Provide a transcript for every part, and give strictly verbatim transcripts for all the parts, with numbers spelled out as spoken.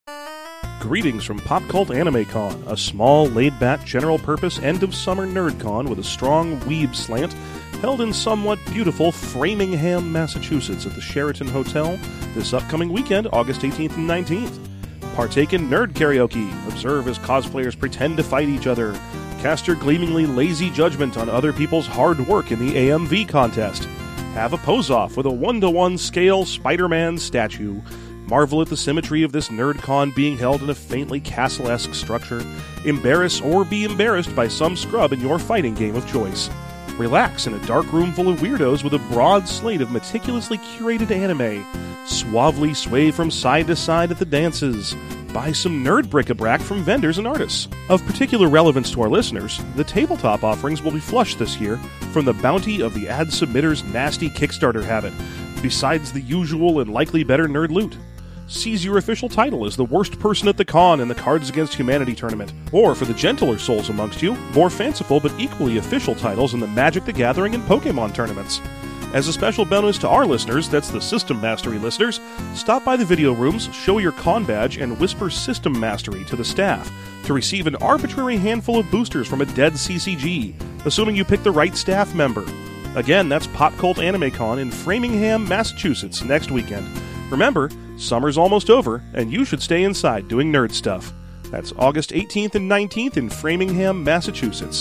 Greetings from Pop Cult Anime Con, a small, laid-back, general-purpose, end-of-summer nerd con with a strong weeb slant, held in somewhat beautiful Framingham, Massachusetts at the Sheraton Hotel this upcoming weekend, August eighteenth and nineteenth. Partake in nerd karaoke, observe as cosplayers pretend to fight each other, cast your gleamingly lazy judgment on other people's hard work in the A M V contest, have a pose-off with a one-to-one scale Spider-Man statue, marvel at the symmetry of this nerdcon being held in a faintly castle-esque structure, embarrass or be embarrassed by some scrub in your fighting game of choice. Relax in a dark room full of weirdos with a broad slate of meticulously curated anime. Suavely sway from side to side at the dances. Buy some nerd bric-a-brac from vendors and artists. Of particular relevance to our listeners, the tabletop offerings will be flush this year from the bounty of the ad submitter's nasty Kickstarter habit, besides the usual and likely better nerd loot. Seize your official title as the worst person at the con in the Cards Against Humanity tournament. Or, for the gentler souls amongst you, more fanciful but equally official titles in the Magic the Gathering and Pokemon tournaments. As a special bonus to our listeners, that's the System Mastery listeners, stop by the video rooms, show your con badge, and whisper System Mastery to the staff to receive an arbitrary handful of boosters from a dead C C G, assuming you pick the right staff member. Again, that's Pop Cult Anime Con in Framingham, Massachusetts next weekend. Remember, summer's almost over, and you should stay inside doing nerd stuff. That's August eighteenth and nineteenth in Framingham, Massachusetts.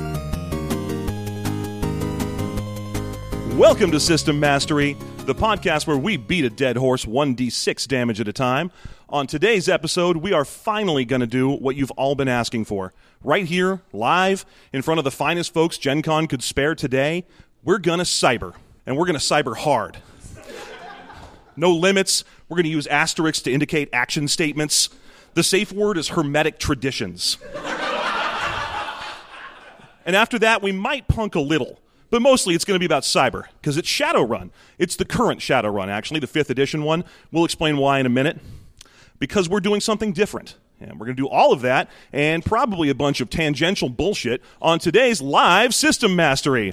Welcome to System Mastery, the podcast where we beat a dead horse one d six damage at a time. On today's episode, we are finally going to do what you've all been asking for. Right here, live, in front of the finest folks Gen Con could spare today, we're going to cyber. And we're going to cyber hard. No limits. We're going to use asterisks to indicate action statements. The safe word is hermetic traditions. And after that, we might punk a little. But mostly it's going to be about cyber, because it's Shadowrun. It's the current Shadowrun, actually, the fifth edition one. We'll explain why in a minute. Because we're doing something different. And we're going to do all of that, and probably a bunch of tangential bullshit, on today's live System Mastery.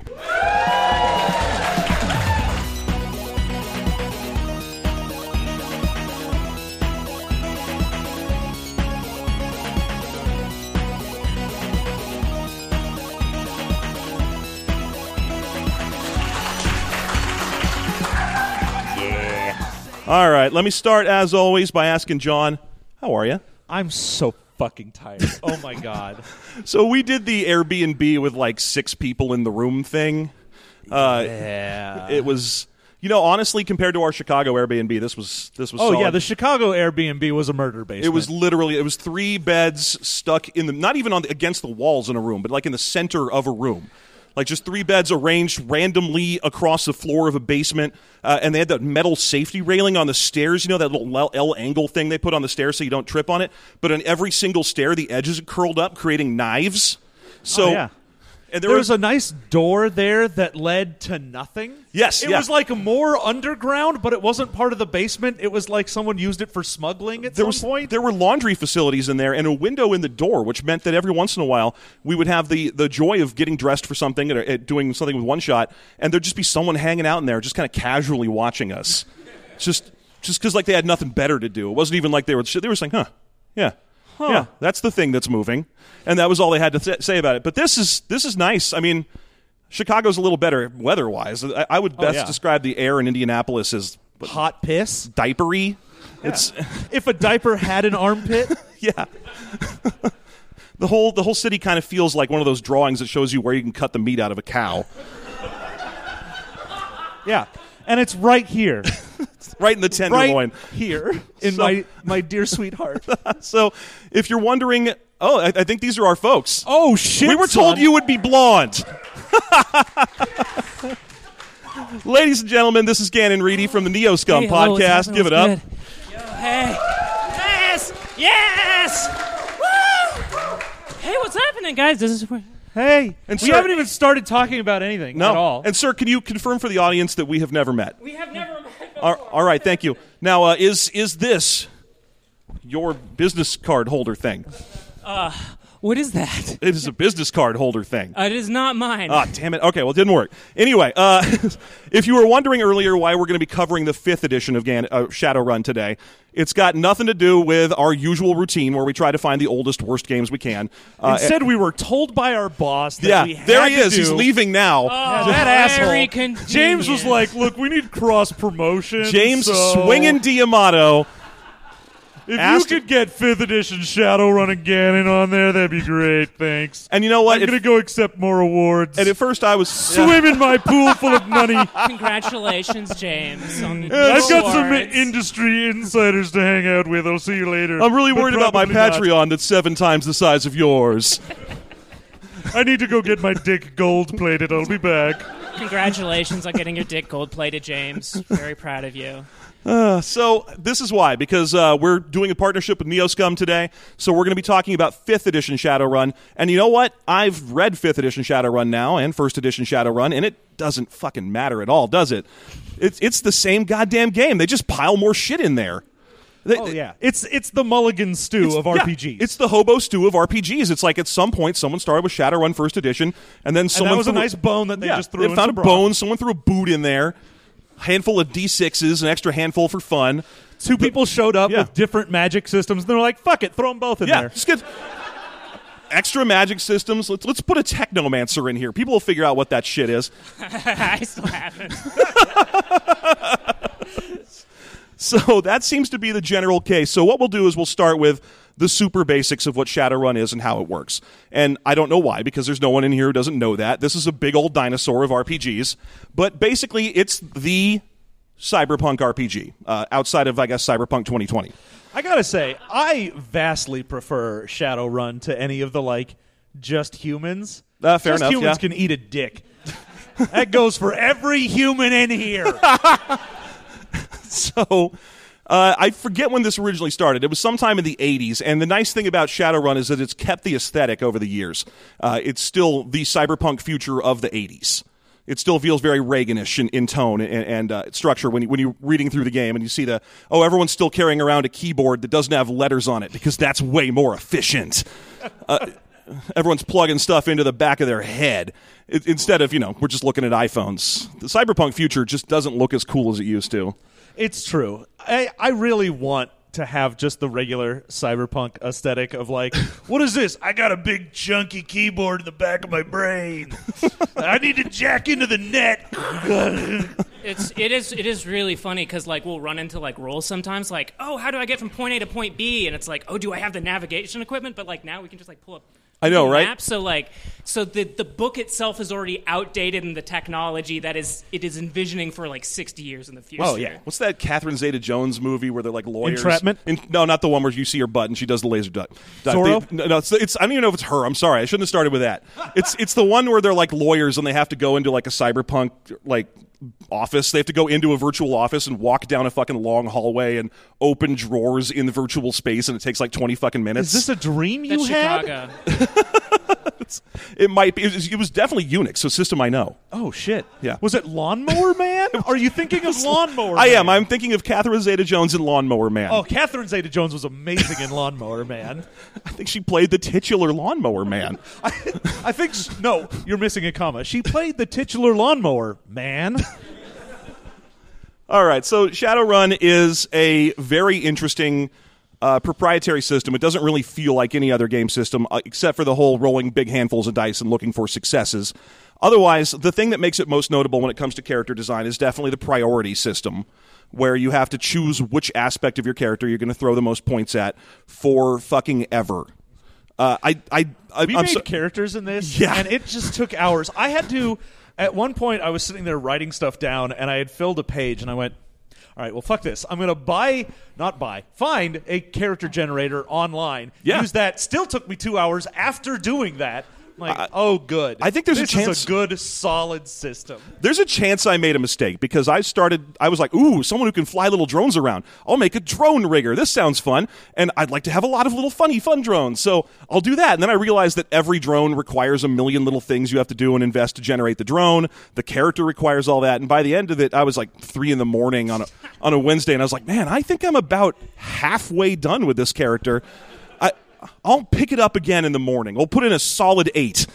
All right, let me start, as always, by asking John, how are you? I'm so fucking tired. Oh, my God. So we did the Airbnb with, like, six people in the room thing. Uh, yeah. It was, you know, honestly, compared to our Chicago Airbnb, this was this was Oh, solid. yeah, the Chicago Airbnb was a murder basement. It was literally, it was three beds stuck in the, not even on the, against the walls in a room, but, like, in the center of a room. Like, just three beds arranged randomly across the floor of a basement, uh, and they had that metal safety railing on the stairs, you know, that little L angle thing they put on the stairs so you don't trip on it? But on every single stair, the edges are curled up, creating knives. So, oh, yeah. And there, there was, was a nice door there that led to nothing. Yes, It yeah. was like more underground, but it wasn't part of the basement. It was like someone used it for smuggling at there some was, point. There were laundry facilities in there and a window in the door, which meant that every once in a while we would have the, the joy of getting dressed for something and uh, doing something with one shot, and there'd just be someone hanging out in there just kind of casually watching us. Just just because like they had nothing better to do. It wasn't even like they were, they were saying, huh, yeah. Huh. Yeah, that's the thing that's moving, and that was all they had to th- say about it. But this is this is nice. I mean, Chicago's a little better weather-wise. I, I would best oh, yeah. describe the air in Indianapolis as what, hot piss, diapery. Yeah. It's if a diaper had an armpit. Yeah. the whole the whole city kind of feels like one of those drawings that shows you where you can cut the meat out of a cow. Yeah, and it's right here. Right in the tenderloin. Right here in so, my, my dear sweetheart. So, if you're wondering, oh, I, I think these are our folks. Oh, shit, We were son. told you would be blonde. Ladies and gentlemen, this is Gannon Reedy from the Neo Scum hey, hello, podcast. Give it up. Yo, hey. Yes! Yes! Woo! Hey, what's happening, guys? This is where... Hey, and we sir, haven't even started talking about anything no. at all. And, sir, can you confirm for the audience that we have never met? We have never met before. All, all right, thank you. Now, uh, is is this your business card holder thing? Uh, What is that? It is a business card holder thing. Uh, it is not mine. Ah, damn it. Okay, well, it didn't work. Anyway, uh, if you were wondering earlier why we're going to be covering the fifth edition of Gan- uh, Shadowrun today, it's got nothing to do with our usual routine where we try to find the oldest, worst games we can. Uh, Instead, we were told by our boss that yeah, we had there he to is. do- He's leaving now. Oh, that very asshole. convenient. James was like, look, we need cross-promotion. James so swinging Diamato. If asked- you could get fifth edition Shadowrun and Ganon on there, that'd be great. Thanks. And you know what? I'm If- going to go accept more awards. And at first I was... Swim in my pool full of money. Congratulations, James. On the I've got some awards. industry insiders to hang out with. I'll see you later. I'm really But worried about my probably not. Patreon that's seven times the size of yours. I need to go get my dick gold plated. I'll be back. Congratulations on getting your dick gold plated, James. Very proud of you. Uh, so this is why, because uh, we're doing a partnership with Neoscum today, so we're going to be talking about fifth edition Shadowrun. And you know what? I've read fifth edition Shadowrun now and first edition Shadowrun, and it doesn't fucking matter at all, does it? It's, it's the same goddamn game. They just pile more shit in there. They- Oh yeah, it's it's the Mulligan stew It's- of yeah, R P Gs. it's the hobo stew of R P Gs. It's like at some point someone started with Shadowrun first edition, and then and someone that was a threw- nice bone that they yeah, just threw. They in found a some broth. bone. Someone threw a boot in there. Handful of D sixes, an extra handful for fun. Two people showed up Yeah. with different magic systems. And they were like, "Fuck it, throw them both in Yeah, there." just get extra magic systems. Let's let's put a technomancer in here. People will figure out what that shit is. I still haven't. So that seems to be the general case. So what we'll do is we'll start with the super basics of what Shadowrun is and how it works. And I don't know why, because there's no one in here who doesn't know that. This is a big old dinosaur of R P Gs. But basically, it's the cyberpunk R P G, uh, outside of, I guess, Cyberpunk twenty twenty. I gotta say, I vastly prefer Shadowrun to any of the like just humans. Uh, fair just enough, humans yeah. can eat a dick. That goes for every human in here. So uh, I forget when this originally started. It was sometime in the eighties, and the nice thing about Shadowrun is that it's kept the aesthetic over the years. Uh, it's still the cyberpunk future of the eighties. It still feels very Reaganish in, in tone and, and uh, structure when, you, when you're reading through the game and you see the, oh, everyone's still carrying around a keyboard that doesn't have letters on it because that's way more efficient. Uh, everyone's plugging stuff into the back of their head it, instead of, you know, we're just looking at iPhones. The cyberpunk future just doesn't look as cool as it used to. It's true. I, I really want to have just the regular cyberpunk aesthetic of like, what is this? I got a big chunky keyboard in the back of my brain. I need to jack into the net. It's it is it is really funny because like we'll run into like roles sometimes like, oh, how do I get from point A to point B? And it's like, oh, do I have the navigation equipment? But like now we can just like pull up. I know, right? Map. So like, so the the book itself is already outdated in the technology that is it is envisioning for like sixty years in the future. Oh, yeah. What's that Catherine Zeta-Jones movie where they're like lawyers? Entrapment? In, no, not the one where you see her butt and she does the laser duck. Zorro? They, no, no, it's, it's, I don't even know if it's her. I'm sorry. I shouldn't have started with that. It's it's the one where they're like lawyers and they have to go into like a cyberpunk like office. They have to go into a virtual office and walk down a fucking long hallway and open drawers in the virtual space, and it takes like twenty fucking minutes. Is this a dream you That's had? Chicago. It might be. It was, it was definitely Unix, so system I know. Oh, shit. Yeah. Was it Lawnmower Man? Are you thinking of Lawnmower I Man? am. I'm thinking of Catherine Zeta-Jones in Lawnmower Man. Oh, Catherine Zeta-Jones was amazing in Lawnmower Man. I think she played the titular Lawnmower Man. I, I think, s- no, you're missing a comma. She played the titular Lawnmower Man. All right, so Shadowrun is a very interesting uh, proprietary system. It doesn't really feel like any other game system, uh, except for the whole rolling big handfuls of dice and looking for successes. Otherwise, the thing that makes it most notable when it comes to character design is definitely the priority system, where you have to choose which aspect of your character you're going to throw the most points at for fucking ever. Uh, I, I, I, We I'm made so- characters in this, Yeah. and it just took hours. I had to, at one point, I was sitting there writing stuff down, and I had filled a page, and I went, all right, well, fuck this. I'm going to buy, not buy, find a character generator online. Yeah. Use that. Still took me two hours after doing that. I'm like, I- oh, good. I think there's a this chance- is a good, solid system. There's a chance I made a mistake because I started, I was like, ooh, someone who can fly little drones around. I'll make a drone rigger. This sounds fun. And I'd like to have a lot of little funny, fun drones. So I'll do that. And then I realized that every drone requires a million little things you have to do and invest to generate the drone. The character requires all that. And by the end of it, I was like three in the morning on a, on a Wednesday. And I was like, man, I think I'm about halfway done with this character. I, I'll pick it up again in the morning. We'll put in a solid eight.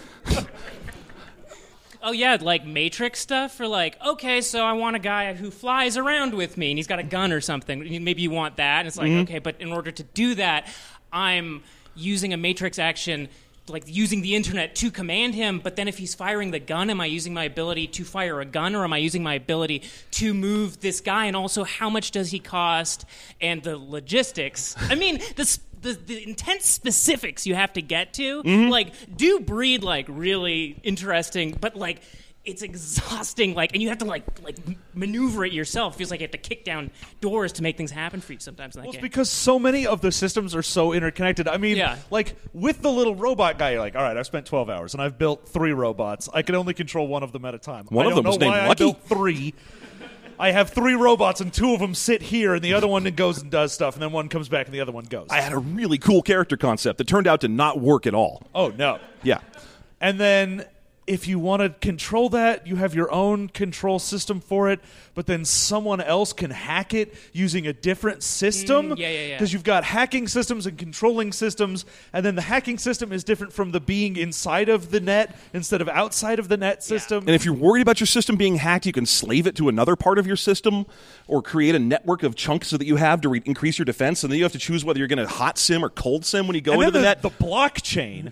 Oh, yeah, like Matrix stuff for like, okay, so I want a guy who flies around with me, and he's got a gun or something. Maybe you want that. And it's like, mm-hmm. okay, but in order to do that, I'm using a Matrix action, like using the internet to command him, but then if he's firing the gun, am I using my ability to fire a gun, or am I using my ability to move this guy? And also, how much does he cost? And the logistics. I mean, the The, the intense specifics you have to get to, mm-hmm. like, do breed, like, really interesting, but, like, it's exhausting, like, and you have to, like, like maneuver it yourself. It feels like you have to kick down doors to make things happen for you sometimes in that well, game. It's because so many of the systems are so interconnected. I mean, yeah. like, with the little robot guy, you're like, all right, I've spent twelve hours, and I've built three robots. I can only control one of them at a time. One I of don't them was know named why Lucky? I built three. I have three robots, and two of them sit here, and the other one goes and does stuff, and then one comes back, and the other one goes. I had a really cool character concept that turned out to not work at all. Oh, no. Yeah. And then if you want to control that, you have your own control system for it, but then someone else can hack it using a different system. Mm, yeah, yeah, yeah. Because you've got hacking systems and controlling systems, and then the hacking system is different from the being inside of the net instead of outside of the net system. And if you're worried about your system being hacked, you can slave it to another part of your system or create a network of chunks that you have to re- increase your defense, and then you have to choose whether you're going to hot sim or cold sim when you go and into then the, the net. The blockchain.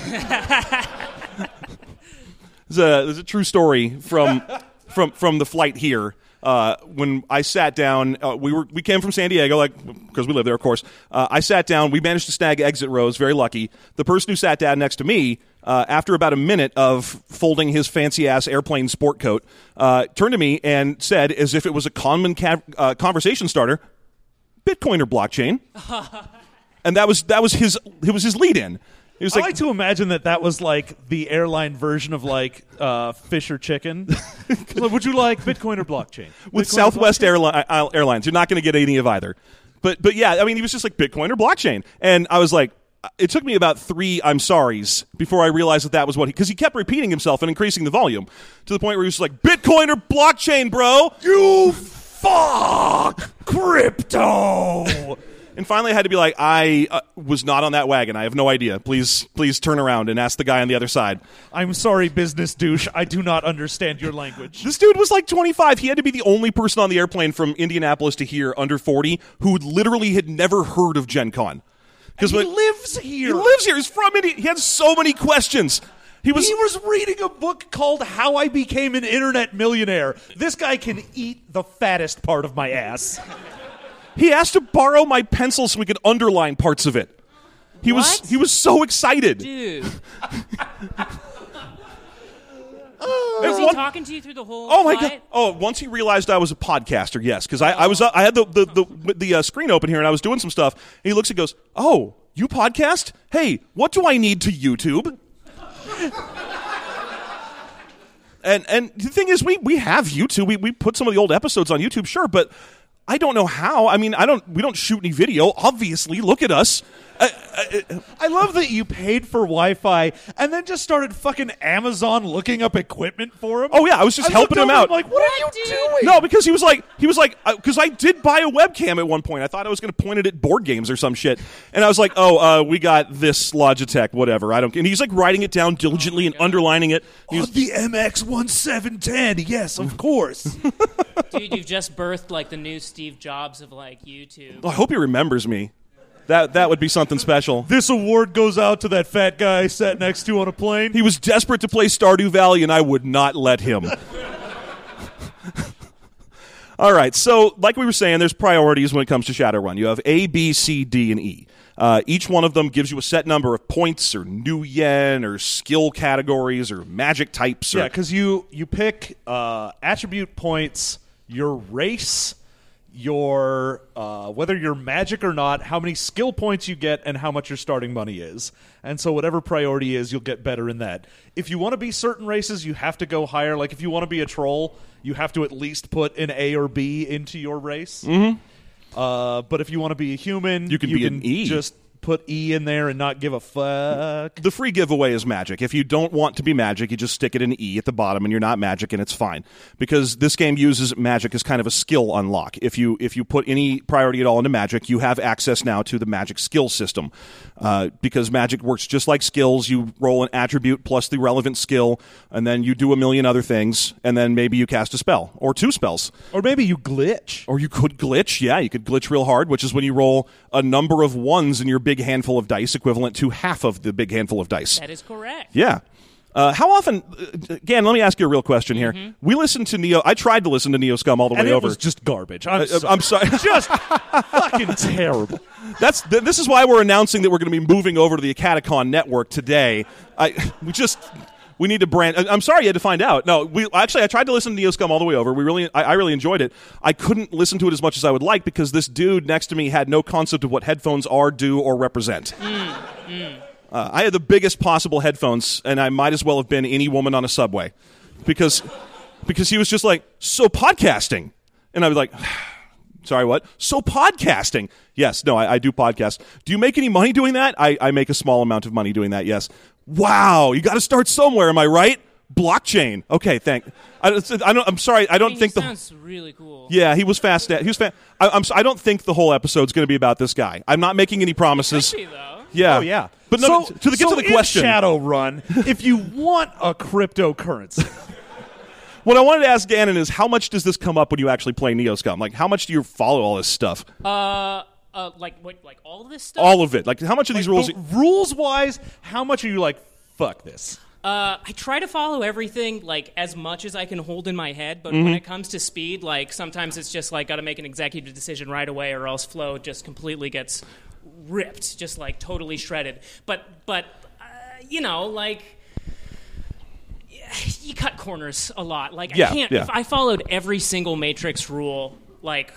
There's a, there's a true story from from from the flight here. Uh, when I sat down, uh, we were we came from San Diego, like because we live there, of course. Uh, I sat down. We managed to snag exit rows. Very lucky. The person who sat down next to me, uh, after about a minute of folding his fancy ass airplane sport coat, uh, turned to me and said, as if it was a common ca- uh, conversation starter, "Bitcoin or blockchain?" And that was that was his it was his lead in. He was I like, like to imagine that that was like the airline version of like uh, fish or chicken. Like, would you like Bitcoin or blockchain? with Bitcoin Southwest or blockchain? Airli- uh, Airlines, you're not going to get any of either. But but yeah, I mean, he was just like Bitcoin or blockchain, and I was like, it took me about three I'm sorries before I realized that that was what he, because he kept repeating himself and increasing the volume to the point where he was just like, Bitcoin or blockchain, bro. You fuck crypto. And finally, I had to be like, I uh, was not on that wagon. I have no idea. Please, please turn around and ask the guy on the other side. I'm sorry, business douche. I do not understand your language. This dude was like twenty-five. He had to be the only person on the airplane from Indianapolis to here under forty who literally had never heard of Gen Con. Because he like, lives here. He lives here. He's from India. He had so many questions. He was, he was reading a book called How I Became an Internet Millionaire. This guy can eat the fattest part of my ass. He asked to borrow my pencil so we could underline parts of it. He What? was he was so excited. Dude. Oh, Was he one- talking to you through the whole Oh my flight? god! Oh, once he realized I was a podcaster, yes, because I, I was uh, I had the the the, the uh, screen open here and I was doing some stuff. And he looks and goes, "Oh, you podcast? Hey, what do I need to YouTube?" and and the thing is, we we have YouTube. We we put some of the old episodes on YouTube, sure, but I don't know how. I mean, I don't. We don't shoot any video. Obviously, look at us. Uh, uh, I love that you paid for Wi-Fi and then just started fucking Amazon looking up equipment for him. oh yeah, I was just I helping looked him over out. and I'm like, what are you What, dude? doing? No, because he was like, he was like, because I did buy a webcam at one point. I thought I was going to point it at board games or some shit, and I was like, oh, uh, we got this Logitech, whatever. I don't. And he's like writing it down diligently and underlining it. He Oh, was- the M X seventeen ten. Yes, of course. Dude, you've just birthed like the new Steve Jobs of like YouTube. I hope he remembers me. That that would be something special. This award goes out to that fat guy I sat next to on a plane. He was desperate to play Stardew Valley, and I would not let him. All right, so like we were saying, there's priorities when it comes to Shadowrun. You have A, B, C, D, and E. Uh, each one of them gives you a set number of points or new yen or skill categories or magic types. Or, Yeah, because you, you pick uh, attribute points, your race, your uh, whether you're magic or not, how many skill points you get, and how much your starting money is. And so whatever priority is, you'll get better in that. If you want to be certain races, you have to go higher. Like if you want to be a troll, you have to at least put an A or B into your race. Mm-hmm. Uh, but if you want to be a human, You can be an E. just put E in there and not give a fuck. The free giveaway is magic. If you don't want to be magic, you just stick it in E at the bottom, and you're not magic, and it's fine. Because this game uses magic as kind of a skill unlock. If you if you put any priority at all into magic, you have access now to the magic skill system. Uh, because magic works just like skills. You roll an attribute plus the relevant skill, and then you do a million other things, and then maybe you cast a spell or two spells. Or maybe you glitch. Or you could glitch. Yeah, you could glitch real hard, which is when you roll a number of ones in your big handful of dice, equivalent to half of the big handful of dice. That is correct. Yeah. Uh, how often, uh, again, let me ask you a real question here. Mm-hmm. We listened to Neo, I tried to listen to Neo Scum all the And way it over. was just garbage. I'm Uh, sorry. I'm sorry. Just fucking terrible. That's th- this is why we're announcing that we're going to be moving over to the Acaticon network today. I we just we need to brand. I- I'm sorry you had to find out. No, we actually I tried to listen to Neo Scum all the way over. We really I, I really enjoyed it. I couldn't listen to it as much as I would like because this dude next to me had no concept of what headphones are, do, or represent. Mm, mm. Uh, I had the biggest possible headphones, and I might as well have been any woman on a subway, because because he was just like, so podcasting, and I was like, sorry, what? So podcasting? Yes, no, I, I do podcasts. Do you make any money doing that? I, I make a small amount of money doing that. Yes. Wow, you got to start somewhere. Am I right? Blockchain. Okay, thank. I, I don't. I'm sorry. I don't I mean, think he the. sounds really cool. Yeah, he was fast. At, he was fast. I, I'm. I don't think the whole episode's going to be about this guy. I'm not making any promises. Could be, though. Yeah. Oh, yeah. But no, so, to the, get so to the in question. Shadowrun, if you want a cryptocurrency, What I wanted to ask Gannon is, how much does this come up when you actually play Neo Scum? Like, how much do you follow all this stuff? Uh, uh, like what? Like all of this stuff? All of it. Like, how much of these rules? rules wise, how much are you like, fuck this? Uh, I try to follow everything like as much as I can hold in my head, but Mm-hmm. when it comes to speed, like sometimes it's just like got to make an executive decision right away, or else flow just completely gets ripped, just like totally shredded. But but uh, you know, like you cut corners a lot. Like Yeah, I can't. yeah. If I followed every single Matrix rule, like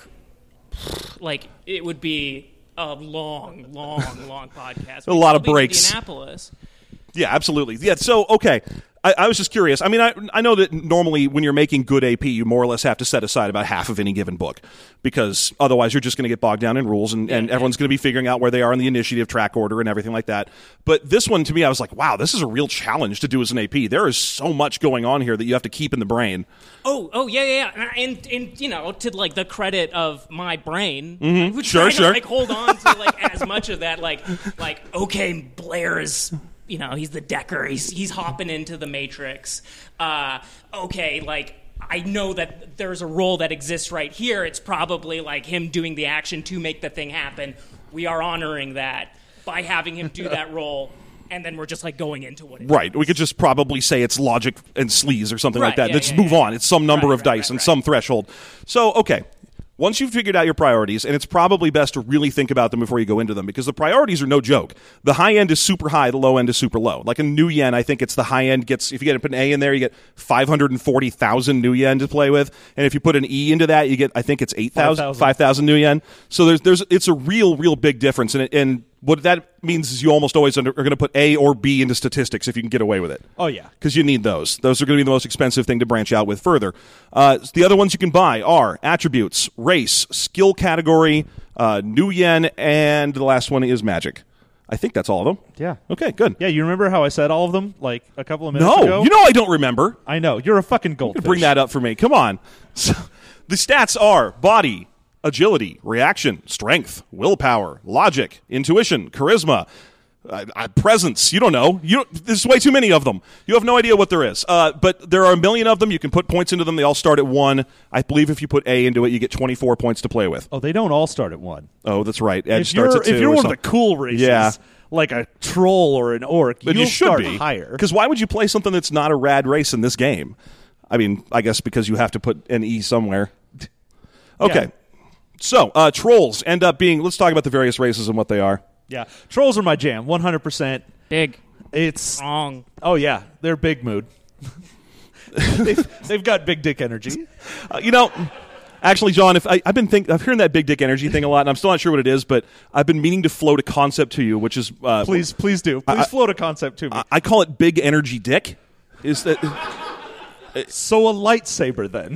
like it would be a long, long, long podcast. A lot of We'd be in breaks. Indianapolis. Yeah, absolutely. Yeah. So, okay. I, I was just curious. I mean, I I know that normally when you're making good A P, you more or less have to set aside about half of any given book, because otherwise you're just going to get bogged down in rules, and, and Yeah, everyone's going to be figuring out where they are in the initiative track order and everything like that. But this one, to me, I was like, wow, this is a real challenge to do as an A P. There is so much going on here that you have to keep in the brain. Oh, oh, yeah, yeah, yeah, and and you know, to like the credit of my brain, Mm-hmm. would Sure, try sure. to like hold on to like as much of that, like, like okay, Blair is, you know, he's the Decker, he's he's hopping into the Matrix. Uh, okay, like I know that there's a role that exists right here. It's probably like him doing the action to make the thing happen. We are honoring that by having him do that role. And then we're just like going into what it is. Right. We could just probably say it's logic and sleaze or something like Right, that. yeah, Let's yeah, move yeah, on. It's some number Right, of right, dice right, and right. some threshold. So, okay. Once you've figured out your priorities, and it's probably best to really think about them before you go into them, because the priorities are no joke. The high end is super high, the low end is super low. Like in New Yen, I think it's the high end gets, if you get put an A in there, you get five hundred forty thousand New Yen to play with. And if you put an E into that, you get, I think it's eight thousand, five thousand New Yen. So there's, there's, it's a real, real big difference. And, it, and what that means is you almost always under, are going to put A or B into statistics if you can get away with it. Oh, yeah. Because you need those. Those are going to be the most expensive thing to branch out with further. Uh, the other ones you can buy are attributes, race, skill category, uh, New Yen, and the last one is magic. I think that's all of them. Yeah. Okay, good. Yeah, you remember how I said all of them like a couple of minutes No, ago? you know I don't remember. I know. You're a fucking goldfish. Bring that up for me. Come on. So, the stats are body, agility, reaction, strength, willpower, logic, intuition, charisma, uh, uh, presence. You don't know. You don't, there's way too many of them. You have no idea what there is. Uh, but there are a million of them. You can put points into them. They all start at one. I believe if you put A into it, you get twenty-four points to play with. Oh, they don't all start at one. Oh, that's right. Edge If starts you're, at two. if you're or one of the something. cool races, Yeah. like a troll or an orc, Then you'll you should start be higher. Because why would you play something that's not a rad race in this game? I mean, I guess because you have to put an E somewhere. Okay. Yeah. So, uh, trolls end up being, let's talk about the various races and what they are. Yeah, trolls are my jam, one hundred percent. Big. It's Wrong. oh yeah, they're big mood. they've, they've got big dick energy. Uh, you know, actually, John, if I, I've been think, I've heard that big dick energy thing a lot, and I'm still not sure what it is, but I've been meaning to float a concept to you, which is uh, Please, please do. Please I- float a concept to me. I, I call it big energy dick. Is that? so a lightsaber then.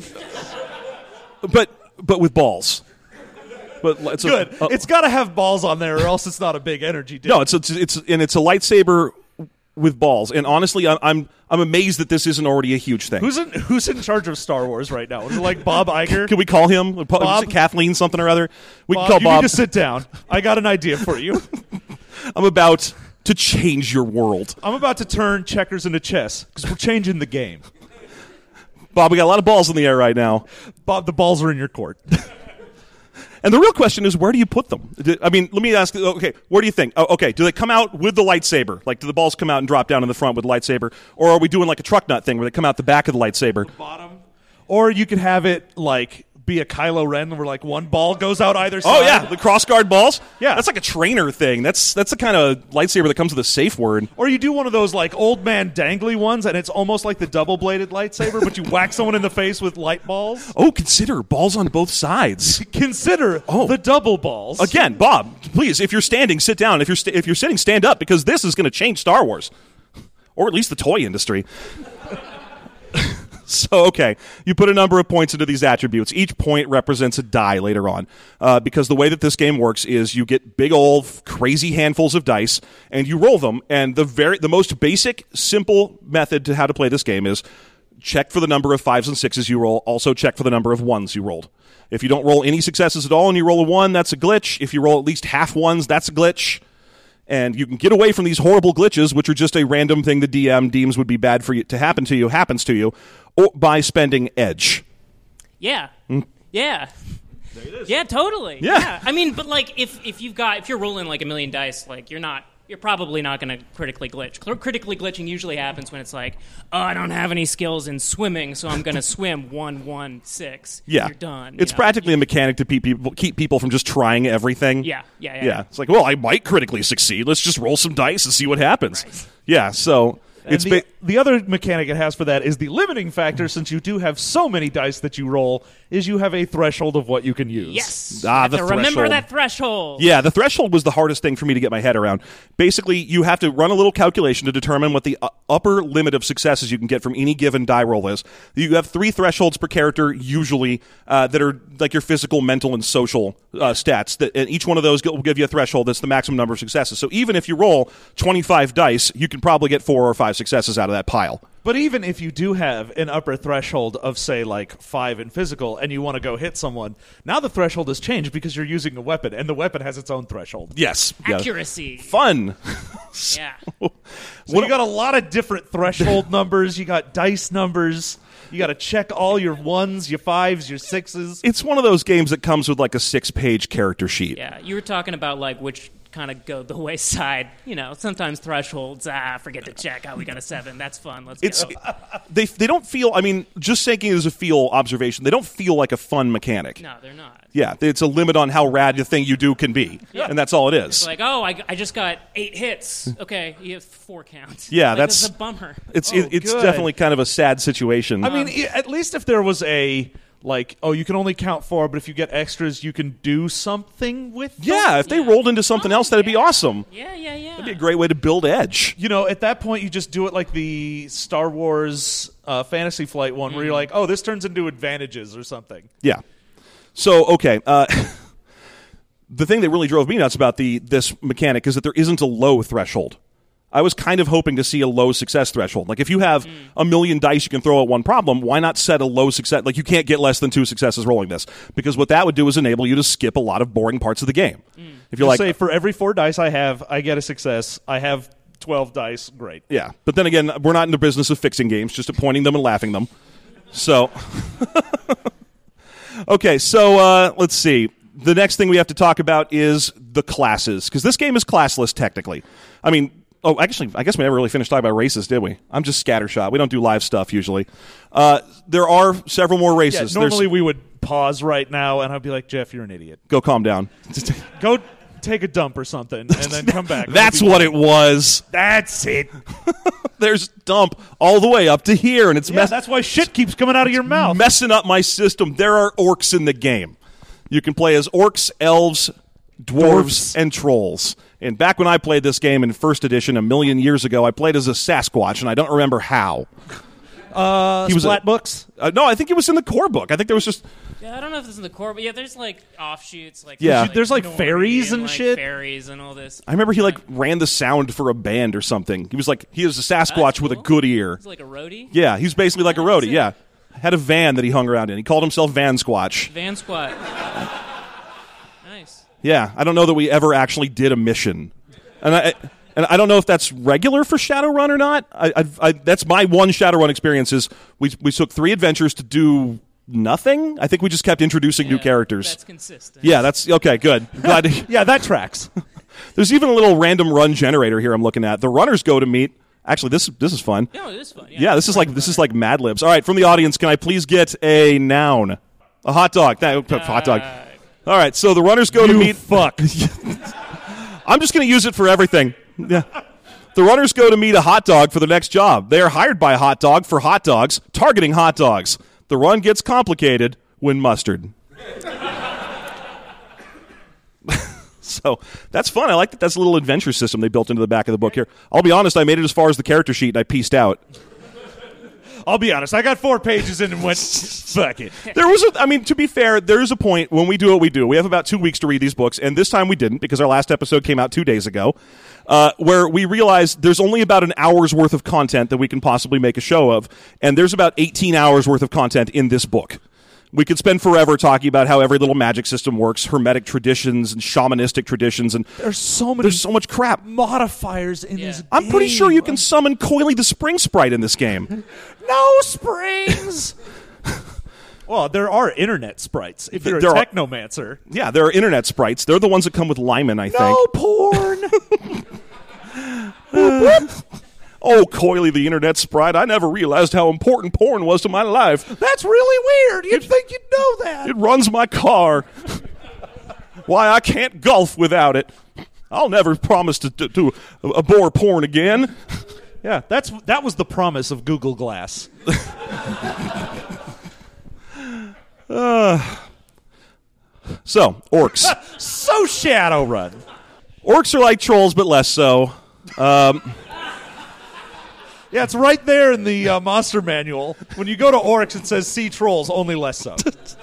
but but with balls. But it's a- Good. uh, it's got to have balls on there, or else it's not a big energy dick. No, it's it's it's and it's a lightsaber with balls. And honestly, I'm I'm, I'm amazed that this isn't already a huge thing. Who's in Who's in charge of Star Wars right now? Is it like Bob Iger? Can we call him? Bob? Bob? Is it Kathleen something or other? We Bob, can call you Bob. need to sit down. I got an idea for you. I'm about to change your world. I'm about to turn checkers into chess because we're changing the game. Bob, we got a lot of balls in the air right now. Bob, the balls are in your court. And the real question is, where do you put them? I mean, let me ask, okay, where do you think? Oh, okay, do they come out with the lightsaber? Like, do the balls come out and drop down in the front with the lightsaber? Or are we doing like a truck nut thing where they come out the back of the lightsaber? Bottom. Or you could have it, like, be a Kylo Ren where, like, one ball goes out either side. Oh, yeah, the cross-guard balls? Yeah. That's like a trainer thing. That's that's the kind of lightsaber that comes with a safe word. Or you do one of those, like, old man dangly ones, and it's almost like the double-bladed lightsaber, but you whack someone in the face with light balls. Oh, consider balls on both sides. Consider Oh. the double balls. Again, Bob, please, if you're standing, sit down. If you're st- if you're sitting, stand up, because this is going to change Star Wars. Or at least the toy industry. So, okay, you put a number of points into these attributes. Each point represents a die later on. Uh, because the way that this game works is you get big old crazy handfuls of dice, and you roll them. And the very the most basic, simple method to how to play this game is check for the number of fives and sixes you roll. Also check for the number of ones you rolled. If you don't roll any successes at all and you roll a one, that's a glitch. If you roll at least half ones, that's a glitch. And you can get away from these horrible glitches, which are just a random thing the D M deems would be bad for you to happen to you, happens to you, or by spending edge. Yeah. Mm. Yeah. There it is. Yeah, totally. Yeah. I mean, but like if if you've got if you're rolling like a million dice, like you're not you're probably not going to critically glitch. Cl- critically glitching usually happens when it's like, oh, I don't have any skills in swimming, so I'm going to swim one one six. Yeah. You're done. you It's know? practically a mechanic to keep people, keep people from just trying everything. Yeah, yeah, yeah. Yeah. It's like, well, I might critically succeed. Let's just roll some dice and see what happens. Right. Yeah, so And it's the, ba- the other mechanic it has for that is the limiting factor, since you do have so many dice that you roll, is you have a threshold of what you can use. Yes. Ah, You have the to remember threshold. that threshold. Yeah, the threshold was the hardest thing for me to get my head around. Basically, you have to run a little calculation to determine what the uh, upper limit of successes you can get from any given die roll is. You have three thresholds per character, usually, uh, that are like your physical, mental, and social uh, stats. That, and each one of those will give you a threshold that's the maximum number of successes. So even if you roll twenty-five dice, you can probably get four or five successes out of that pile. But even if you do have an upper threshold of, say, like five in physical, and you want to go hit someone, now the threshold has changed because you're using a weapon, and the weapon has its own threshold. Yes. Yeah. Accuracy. Fun. Yeah. So you got a lot of different threshold numbers. You got dice numbers. You got to check all your ones, your fives, your sixes. It's one of those games that comes with like a six-page character sheet. Yeah. You were talking about like which kind of go the wayside. You know, sometimes thresholds. Ah, forget to check. Oh, we got a seven. That's fun. Let's It's go. they they don't feel. I mean, just taking it as a feel observation, they don't feel like a fun mechanic. No, they're not. Yeah, it's a limit on how rad the thing you do can be, and that's all it is. It's like, oh, I, I just got eight hits. Okay, you have four counts. Yeah, Like, that's- this is a bummer. It's Oh, it, it's good. definitely kind of a sad situation. I mean, i- at least if there was a, like, oh, you can only count four, but if you get extras, you can do something with them. yeah, if they Yeah. rolled into something Oh, else, that'd be yeah. awesome. Yeah, yeah, yeah. That'd be a great way to build edge. You know, at that point, you just do it like the Star Wars uh, Fantasy Flight one, where you're like, oh, this turns into advantages or something. Yeah. So okay, uh, the thing that really drove me nuts about the this mechanic is that there isn't a low threshold. I was kind of hoping to see a low success threshold. Like if you have a million dice you can throw at one problem, why not set a low success? Like you can't get less than two successes rolling this, because what that would do is enable you to skip a lot of boring parts of the game. If you're Just like, say, for every four dice I have, I get a success. I have twelve dice. Great. yeah, but then again, we're not in the business of fixing games, just appointing them and laughing them. So, okay, so uh, let's see. The next thing we have to talk about is the classes, because this game is classless technically. I mean, oh, actually, I guess we never really finished talking about races, did we? I'm just scattershot. We don't do live stuff usually. Uh, there are several more Yeah, races. normally There's- we would pause right now, and I'd be like, Jeff, you're an idiot. go calm down. Go take a dump or something, and then come back. That's what it was. That's it. There's dump all the way up to here, and it's Yeah, mess- that's why shit keeps coming out of your mouth. messing up my system. There are orcs in the game. You can play as orcs, elves, dwarves, Dwarves. and trolls. And back when I played this game in first edition a million years ago, I played as a Sasquatch, and I don't remember how. Uh, He was Splat a- books. Uh, no, I think it was in the core book. I think there was just... Yeah, I don't know if this is in the core, but yeah, there's like offshoots, like Yeah. There's, like, Nordy fairies and like, shit. fairies and all this. I remember he, like, ran the sound for a band or something. He was like... He was a Sasquatch That's with a cool. good ear. It's like a roadie. Yeah, he's basically like a Yeah, that's roadie, it. yeah. Had a van that he hung around in. He called himself Van Squatch. Van squat. Nice. Yeah, I don't know that we ever actually did a mission. And I and I don't know if that's regular for Shadowrun or not. I, I, I that's my one Shadowrun experience. Is we we took three adventures to do nothing. I think we just kept introducing Yeah, new characters. That's consistent. Yeah, that's okay. Good. Glad to, Yeah, that tracks. There's even a little random run generator here I'm looking at. The runners go to meet. Actually, this this is fun. No, it is fun. Yeah, Yeah, this is like this is like Mad Libs. All right, from the audience, can I please get a noun? A hot dog. That, hot dog. All right, so the runners go to You meet. fuck. I'm just going to use it for everything. Yeah. The runners go to meet a hot dog for the next job. They are hired by a hot dog for hot dogs, targeting hot dogs. The run gets complicated when mustard. So that's fun. I like that that's a little adventure system they built into the back of the book here. I'll be honest, I made it as far as the character sheet and I pieced out. I'll be honest. I got four pages in and went, fuck it. There was a, I mean, to be fair, there's a point when we do what we do. We have about two weeks to read these books, and this time we didn't because our last episode came out two days ago, uh, where we realized there's only about an hour's worth of content that we can possibly make a show of, and there's about eighteen hours worth of content in this book. We could spend forever talking about how every little magic system works, hermetic traditions and shamanistic traditions, and There's so many there's so much crap. modifiers in Yeah. this game. I'm pretty sure you can summon Coily the Spring Sprite in this game. No springs! Well, there are internet sprites if you're a There are- technomancer. Yeah, there are internet sprites. They're the ones that come with Lyman, I think. No porn! Oh, Coily the Internet Sprite, I never realized how important porn was to my life. That's really weird. You'd think you'd know that. It runs my car. Why, I can't golf without it. I'll never promise to, to, to abhor porn again. Yeah, that's that was the promise of Google Glass. So, orcs. So Shadowrun. Orcs are like trolls, but less so. Um, Yeah, it's right there in the uh, monster manual. When you go to orcs, it says see trolls, only less so.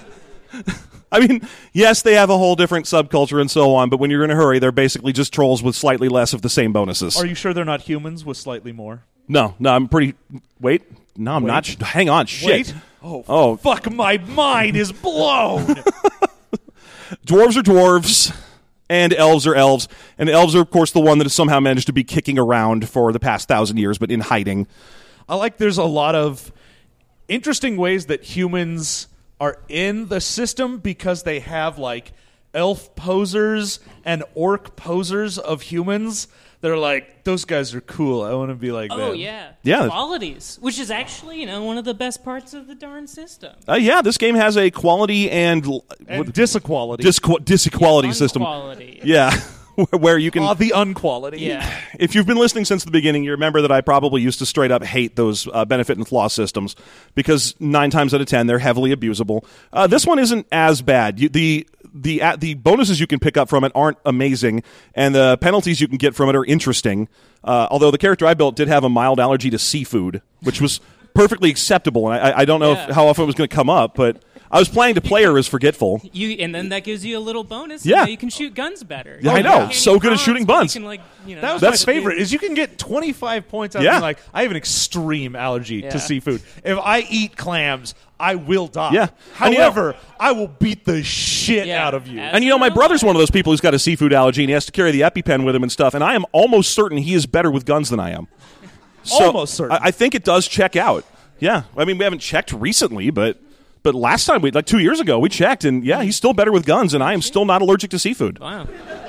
I mean, yes, they have a whole different subculture and so on, but when you're in a hurry, they're basically just trolls with slightly less of the same bonuses. Are you sure they're not humans with slightly more? No, no, I'm pretty... Wait. No, I'm Wait. not. Sh- Hang on. Shit. Wait. Oh, Oh. fuck, my mind is blown. Dwarves are dwarves, and elves are elves. And elves are, of course, the one that has somehow managed to be kicking around for the past thousand years, but in hiding. I like there's a lot of interesting ways that humans are in the system because they have, like, elf posers and orc posers of humans. They're like, those guys are cool. I want to be like Oh them. yeah, Yeah. qualities, which is actually you know one of the best parts of the darn system. Uh, yeah, this game has a quality and, l- And what- disequality. disqu- disequality system. Quality. Yeah, where you can... Ah, the unquality. Yeah. If you've been listening since the beginning, you remember that I probably used to straight up hate those uh, benefit and flaw systems because nine times out of ten they're heavily abusable. Uh, this one isn't as bad. You, the the uh, the bonuses you can pick up from it aren't amazing, and the penalties you can get from it are interesting. Uh, although the character I built did have a mild allergy to seafood, which was perfectly acceptable, and I, I don't know Yeah. if, how often it was going to come up, but I was planning to play her as forgetful. You and then that gives you a little bonus. Yeah. You know, you can shoot guns better. Yeah, I You know. can't So eat good at prawns, shooting but you buns. can, like, you know, That was That's- my favorite. Is you can get twenty-five points out of Yeah. being like, I have an extreme allergy Yeah. to seafood. If I eat clams, I will die. Yeah. And you know- However, I will beat the shit Yeah. out of you. As And you know, my an brother's ally. one of those people who's got a seafood allergy, and he has to carry the EpiPen with him and stuff. And I am almost certain he is better with guns than I am. So Almost certain. I, I think it does check out. Yeah, I mean, we haven't checked recently, but but last time we like two years ago we checked, and yeah, he's still better with guns, and I am still not allergic to seafood. Wow.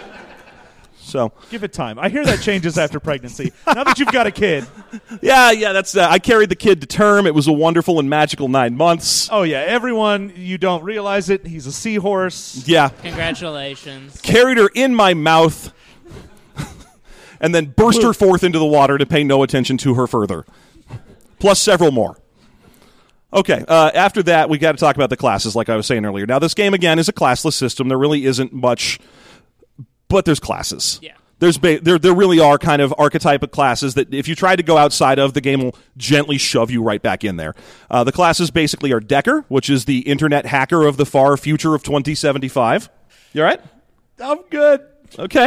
So Give it time. I hear that changes after pregnancy. Now that you've got a kid. yeah, yeah, that's. Uh, I carried the kid to term. It was a wonderful and magical nine months. Oh, yeah. Everyone, you don't realize it. He's a seahorse. Yeah, Congratulations. carried her in my mouth. And then burst her forth into the water to pay no attention to her further. Plus several more. Okay, uh, after that, we got to talk about the classes, like I was saying earlier. Now, this game, again, is a classless system. There really isn't much, but there's classes. Yeah. There's ba- there, there really are kind of archetype of classes that if you try to go outside of, the game will gently shove you right back in there. Uh, the classes basically are Decker, which is the internet hacker of the far future of twenty seventy-five. You all right? I'm good. Okay.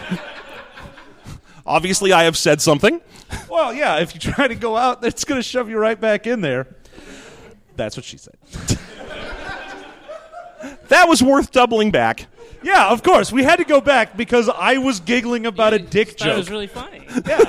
Obviously, I have said something. Well, yeah, if you try to go out, it's going to shove you right back in there. That's what she said. That was worth doubling back. Yeah, of course. We had to go back because I was giggling about a dick That joke. was really funny. Yeah.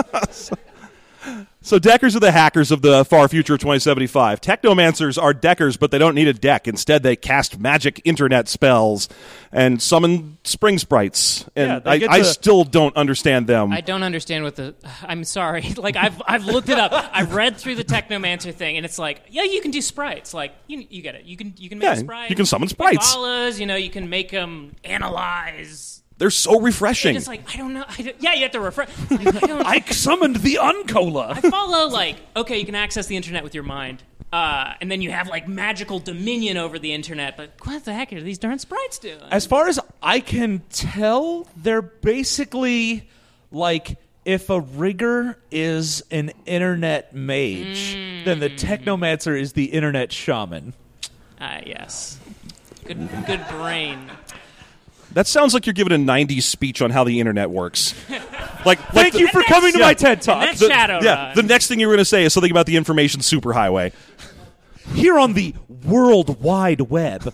So deckers are the hackers of the far future of twenty seventy-five. Technomancers are deckers, but they don't need a deck. Instead, they cast magic internet spells and summon spring sprites. And Yeah, they I, get I to- still don't understand them. I don't understand what the. I'm sorry. Like I've I've looked it up. I've read through the Technomancer thing, and it's like, yeah, you can do sprites. Like you you get it. You can you can make Yeah, a sprite. you can summon sprites. Koalas, you know, you can make them analyze. They're so refreshing. It's like I don't know. I don't, yeah, you have to refresh. Like, I don't. I summoned the Uncola. I follow like okay, you can access the internet with your mind, uh, and then you have like magical dominion over the internet. But what the heck are these darn sprites doing? As far as I can tell, they're basically like if a rigger is an internet mage, Mm. then the Technomancer is the internet shaman. Ah, yes. Good, good brain. That sounds like you're giving a nineties speech on how the internet works. Like, Thank like the- you for coming to yeah. my TED Talk. And that's the- Shadowrun. Yeah, the next thing you were going to say is something about the information superhighway. Here on the World Wide Web.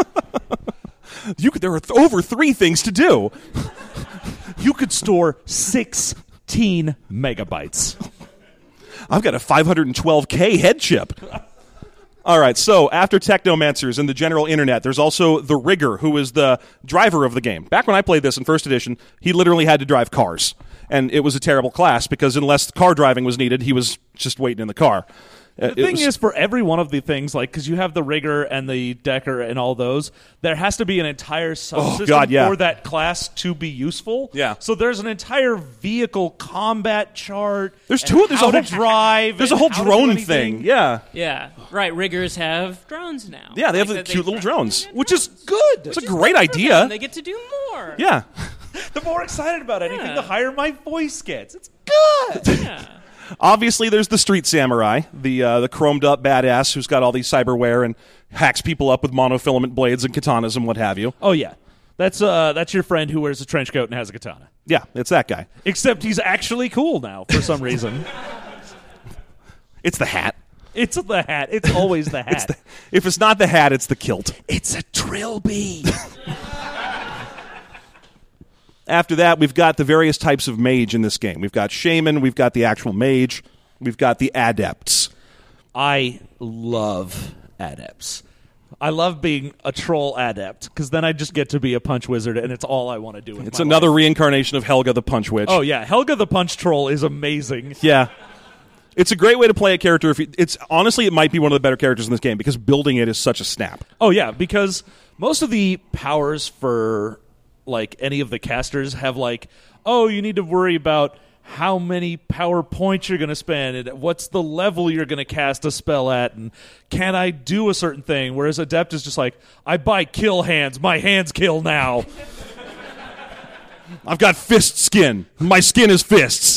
You could, there are th- over three things to do. You could store sixteen megabytes. I've got a five hundred twelve K head chip. All right, so after Technomancers and the general internet, there's also the Rigger, who is the driver of the game. Back when I played this in first edition, he literally had to drive cars. And it was a terrible class because unless car driving was needed, he was just waiting in the car. Uh, The it thing was- is, for every one of the things, like, because you have the rigger and the decker and all those, there has to be an entire subsystem Oh, God, yeah. for that class to be useful. Yeah. So there's an entire vehicle combat chart. There's and two- there's a how to whole- drive. There's a and whole how to do drone anything, thing. Yeah. Yeah, right. Riggers have drones now. Yeah, they have Like the that cute little drones. which is good. It's a great idea. They get to do more. Yeah. The more excited about anything, Yeah. the higher my voice gets. It's good. Yeah. Obviously, there's the street samurai, the uh, the chromed up badass who's got all these cyberware and hacks people up with monofilament blades and katanas and what have you. Oh yeah, that's uh, that's your friend who wears a trench coat and has a katana. Yeah, it's that guy. Except he's actually cool now for some reason. It's the hat. It's the hat. It's always the hat. It's the, if it's not the hat, it's the kilt. It's a trilby. After that, we've got the various types of mage in this game. We've got shaman, we've got the actual mage, we've got the adepts. I love adepts. I love being a troll adept because then I just get to be a punch wizard, and it's all I want to do. With It's my another life. reincarnation of Helga the Punch Witch. Oh yeah, Helga the Punch Troll is amazing. Yeah. It's a great way to play a character. If you, it's honestly, it might be one of the better characters in this game because building it is such a snap. Oh yeah, because most of the powers for like any of the casters have like, oh, you need to worry about how many power points you're going to spend and what's the level you're going to cast a spell at and can I do a certain thing, whereas adept is just like, I buy kill hands, my hands kill now. I've got fist skin. My skin is fists.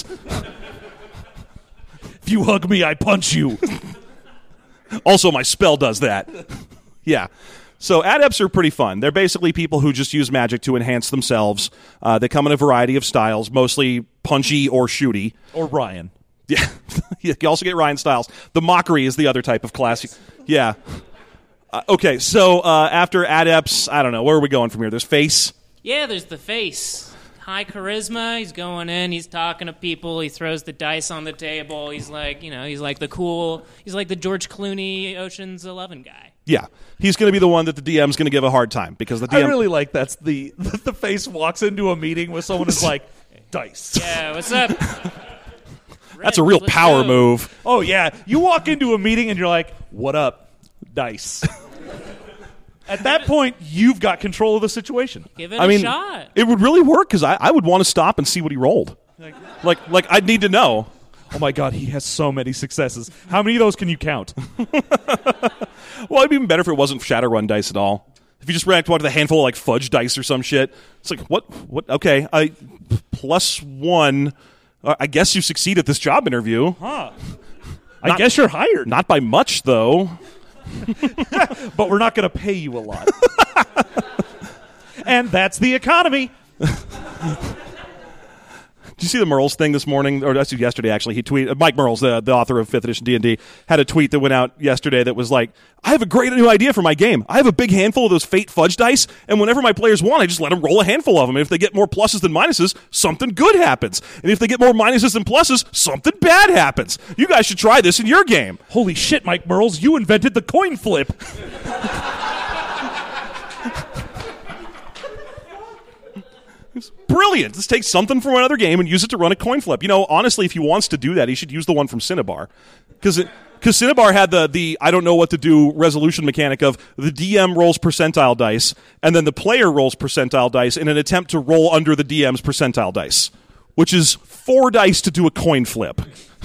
If you hug me, I punch you. Also, my spell does that. Yeah. So adepts are pretty fun. They're basically people who just use magic to enhance themselves. Uh, they come in a variety of styles, mostly punchy or shooty. Or Ryan. Yeah. You also get Ryan Styles. The Mockery is the other type of class. Yeah. Uh, okay, so uh, after adepts, I don't know. Where are we going from here? There's face. Yeah, there's the face. High charisma. He's going in. He's talking to people. He throws the dice on the table. He's like, you know, he's like the cool. He's like the George Clooney Ocean's Eleven guy. Yeah. He's going to be the one that the D M's going to give a hard time because the D I M... really like that's the the face walks into a meeting with someone who's like, dice. Yeah, what's up? That's a real Let's power go. move. Oh, yeah. You walk into a meeting and you're like, what up? Dice. At that point, you've got control of the situation. Give it I a mean, shot. it would really work because I, I would want to stop and see what he rolled. Like, like I'd need to know. Oh, my God, he has so many successes. How many of those can you count? Well, it'd be even better if it wasn't Shadowrun dice at all. If you just ran to a handful of like fudge dice or some shit, it's like what? What? Okay, I plus one. Uh, I guess you succeed at this job interview. Huh. Not- I guess you're hired, Not by much, though. but we're not going to pay you a lot. And that's the economy. Did you see the Merles thing this morning, or that's yesterday actually? He tweeted, Mike Merles, the, the author of fifth edition D and D, had a tweet that went out yesterday that was like, I have a great new idea for my game. I have a big handful of those Fate Fudge dice, and whenever my players want, I just let them roll a handful of them. And if they get more pluses than minuses, something good happens. And if they get more minuses than pluses, something bad happens. You guys should try this in your game. Holy shit, Mike Merles, you invented the coin flip. It's brilliant. Just take something from another game and use it to run a coin flip. You know, honestly, if he wants to do that, he should use the one from Cinnabar. Because because Cinnabar had the, the I don't know what to do resolution mechanic of the D M rolls percentile dice, and then the player rolls percentile dice in an attempt to roll under the D M's percentile dice, which is four dice to do a coin flip.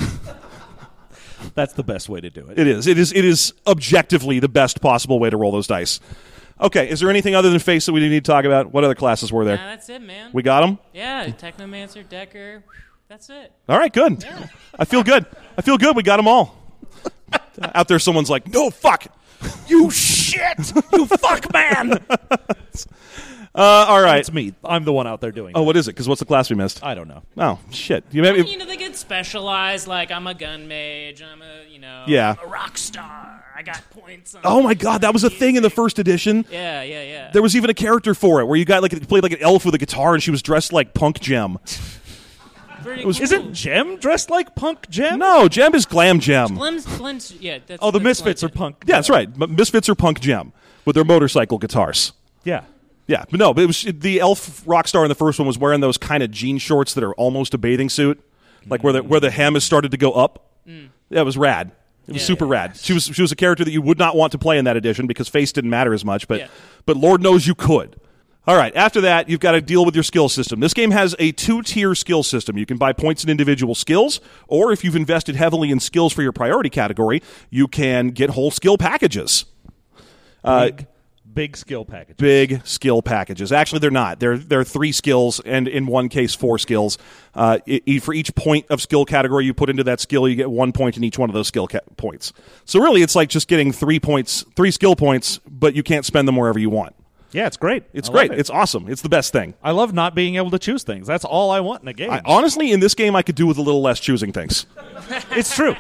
That's the best way to do it. It is. It is. It is objectively the best possible way to roll those dice. Okay, is there anything other than Face that we need to talk about? What other classes were there? Nah, that's it, man. We got them? Yeah, Technomancer, Decker. That's it. All right, good. Yeah. I feel good. I feel good. We got them all. Out there, someone's like, no, fuck. You shit. You fuck, man. Uh, all right. It's me. I'm the one out there doing Oh, it. what is it? Because what's the class we missed? I don't know. Oh, shit. You I maybe, mean, you know, they get specialized. Like, I'm a gun mage. I'm a, you know, Yeah. a rock star. I got points. On oh, my God. That was a thing in the first edition. Yeah, yeah, yeah. There was even a character for it where you got like you played like an elf with a guitar and she was dressed like Punk Gem. Pretty was- cool. Isn't Jem dressed like Punk Jem? No, Gem is Glam Gem. Glim's, Glim's, yeah. That's, Oh, the that's Misfits are like it. Punk. Yeah, that's right. M- Misfits are Punk Gem with their motorcycle guitars. Yeah. Yeah, but no, but it was the elf rock star in the first one was wearing those kind of jean shorts that are almost a bathing suit, like where the where the hem has started to go up. Mm. Yeah, it was rad. It was Yeah, super yeah, rad. She was she was a character that you would not want to play in that edition because face didn't matter as much, but Yeah. but Lord knows you could. All right, after that, you've got to deal with your skill system. This game has a two-tier skill system. You can buy points in individual skills, or if you've invested heavily in skills for your priority category, you can get whole skill packages. Big, big skill package. Big skill packages. Actually, they're not. They're they're three skills, and in one case, four skills. Uh, it, for each point of skill category you put into that skill, you get one point in each one of those skill ca- points. So really, it's like just getting three points, three skill points, but you can't spend them wherever you want. Yeah, it's great. It's I great. love it. It's awesome. It's the best thing. I love not being able to choose things. That's all I want in a game. I, honestly, in this game, I could do with a little less choosing things. It's true.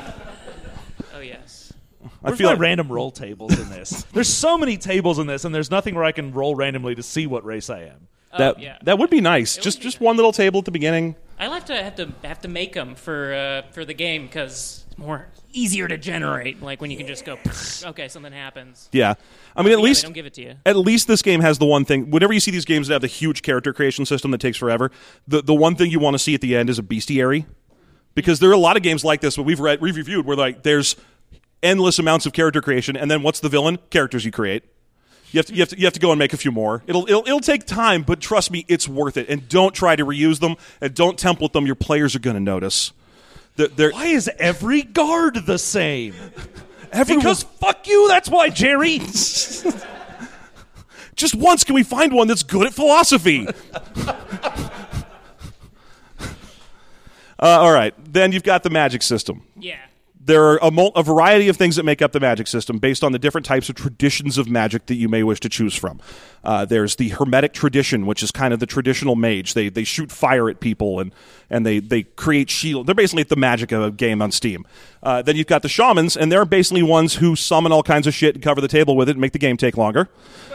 Oh, yes. I Where's feel my like, random roll tables in this? There's so many tables in this, and there's nothing where I can roll randomly to see what race I am. Oh, that yeah. that would be nice. It just would be just nice. one little table at the beginning. I like to have to have to make them for uh, for the game because it's more easier to generate. Like when you can just go, okay, something happens. Yeah, I mean, at Yeah, least they don't give it to you. At least this game has the one thing. Whenever you see these games that have the huge character creation system that takes forever, the the one thing you want to see at the end is a bestiary, because there are a lot of games like this. What we've read, we've reviewed, where like there's endless amounts of character creation, and then what's the villain? Characters you create. You have to, you have to, you have to go and make a few more. It'll, it'll it'll take time, but trust me, it's worth it. And don't try to reuse them, and don't template them. Your players are going to notice. They're, they're, Why is every guard the same? everyone- Because fuck you, that's why, Jerry. just once can we find one that's good at philosophy? uh, all right, then you've got the magic system. Yeah. There are a, mul- a variety of things that make up the magic system based on the different types of traditions of magic that you may wish to choose from. Uh, there's the Hermetic tradition, which is kind of the traditional mage. They they shoot fire at people and, and they, they create shield. They're basically the magic of a game on Steam. Uh, then you've got the shamans, and they're basically ones who summon all kinds of shit and cover the table with it and make the game take longer.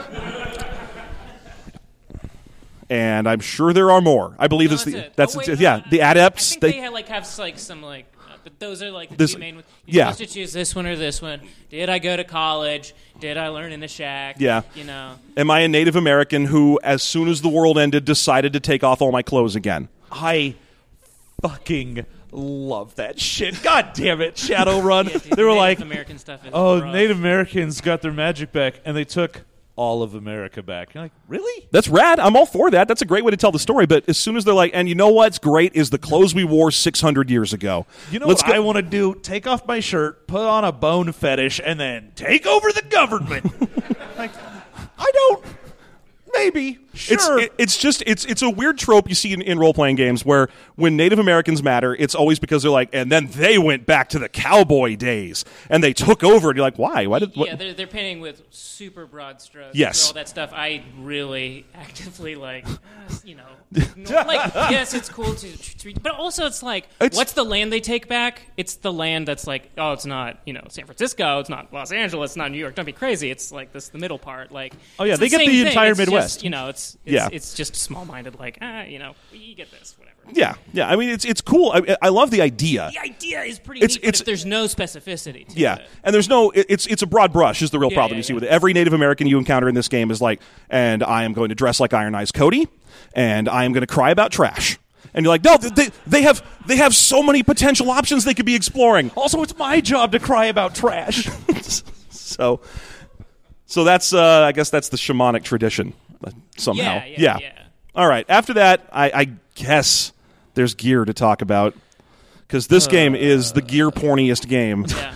And I'm sure there are more. I believe No, it's that's the it. that's Oh, wait, it, no, yeah no, the I adepts. think they, have, like have like some like, uh, but those are like the This- two main ones. You're yeah. supposed to choose this one or this one. Did I go to college? Did I learn in the shack? Yeah. You know. Am I a Native American who, as soon as the world ended, decided to take off all my clothes again? I fucking love that shit. God damn it, Shadowrun. Yeah, dude, they were Native like, American stuff. Is oh, rough. Native Americans got their magic back, and they took all of America back. You're like, really? That's rad. I'm all for that. That's a great way to tell the story. But as soon as they're like, and you know what's great is the clothes we wore six hundred years ago. You know Let's what go- I want to do? Take off my shirt, put on a bone fetish, and then take over the government. Like, I don't. maybe. Sure. It's it, it's just it's it's a weird trope you see in, in role playing games where when Native Americans matter, it's always because they're like, and then they went back to the cowboy days and they took over. And you're like, why? Why did? What? Yeah, they're they're painting with super broad strokes. Yes. For all that stuff. I really actively like, uh, you know, like yes, it's cool to treat, but also it's like, It's- what's the land they take back? It's the land that's like, oh, it's not, you know, San Francisco, it's not Los Angeles, it's not New York. Don't be crazy. It's like this the middle part. Like, Oh, yeah, it's they get same the thing. entire It's just, Midwest. you know, it's it's, Yeah. it's just small-minded. Like, ah, you know, you get this, whatever. Yeah, yeah. I mean, it's it's cool. I, I love the idea. The idea is pretty It's- neat, but it's- if there's no specificity to Yeah, it. and there's no. it- It's it's a broad brush is the real Yeah, problem yeah, you see yeah. with it. Every Native American you encounter in this game is like, and I am going to dress like Iron Eyes Cody, and I am going to cry about trash. And you're like, no, they they have they have so many potential options they could be exploring. Also, it's my job to cry about trash. So, so that's uh, I guess that's the shamanic tradition uh, somehow. Yeah, yeah, yeah. All right. After that, I, I guess there's gear to talk about because this Uh. game is the gear porniest game. Yeah.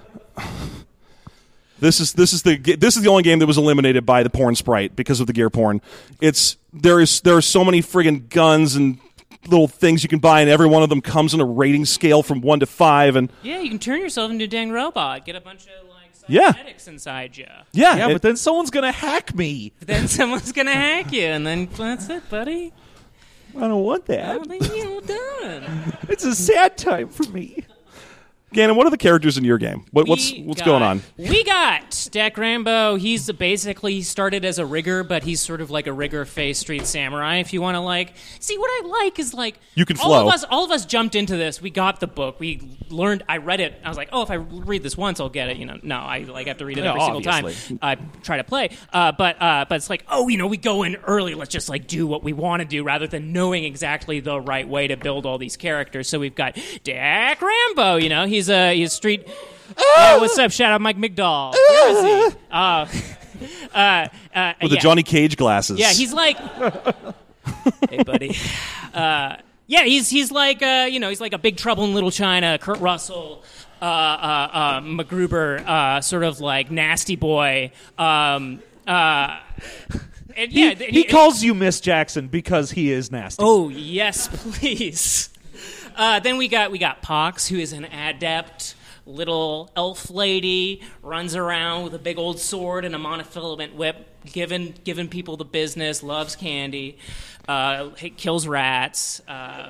This is this is the this is the only game that was eliminated by the porn sprite because of the gear porn. It's there is there are so many friggin' guns and little things you can buy, and every one of them comes on a rating scale from one to five. And Yeah, you can turn yourself into a dang robot. Get a bunch of like Yeah. cybernetics inside you. yeah, Yeah, it- but then someone's going to hack me. Then someone's gonna hack you, and then that's it, buddy. I don't want that. Well, then you're done. It's a sad time for me. Gannon, what are the characters in your game? What, what's We what's got- going on? We got Dak Rambo. He's basically he started as a rigger, but he's sort of like a rigger face street samurai. If you want to like see what I like is like You can all flow. of us. All of us jumped into this. We got the book. We learned. I read it. I was like, oh, if I read this once, I'll get it. You know, no, I like have to read it Yeah, every single obviously. time I try to play. Uh, but uh, but it's like, oh, you know, we go in early. Let's just like do what we want to do rather than knowing exactly the right way to build all these characters. So we've got Dak Rambo. You know, he's a he's a street. Yeah, what's up? Shout out Mike McDowell. Where is he? Uh, uh, uh, With the yeah. Johnny Cage glasses. Yeah, he's like, hey, buddy. Uh, yeah, he's he's like, uh, you know, he's like a Big Trouble in Little China, Kurt Russell, uh, uh, uh, MacGruber, uh, sort of like nasty boy. Um, uh, and He, yeah, he calls you Miss Jackson because he is nasty. Oh yes, please. Uh, then we got we got Pox, who is an adept little elf lady, runs around with a big old sword and a monofilament whip, giving giving people the business, loves candy, uh, kills rats. Uh,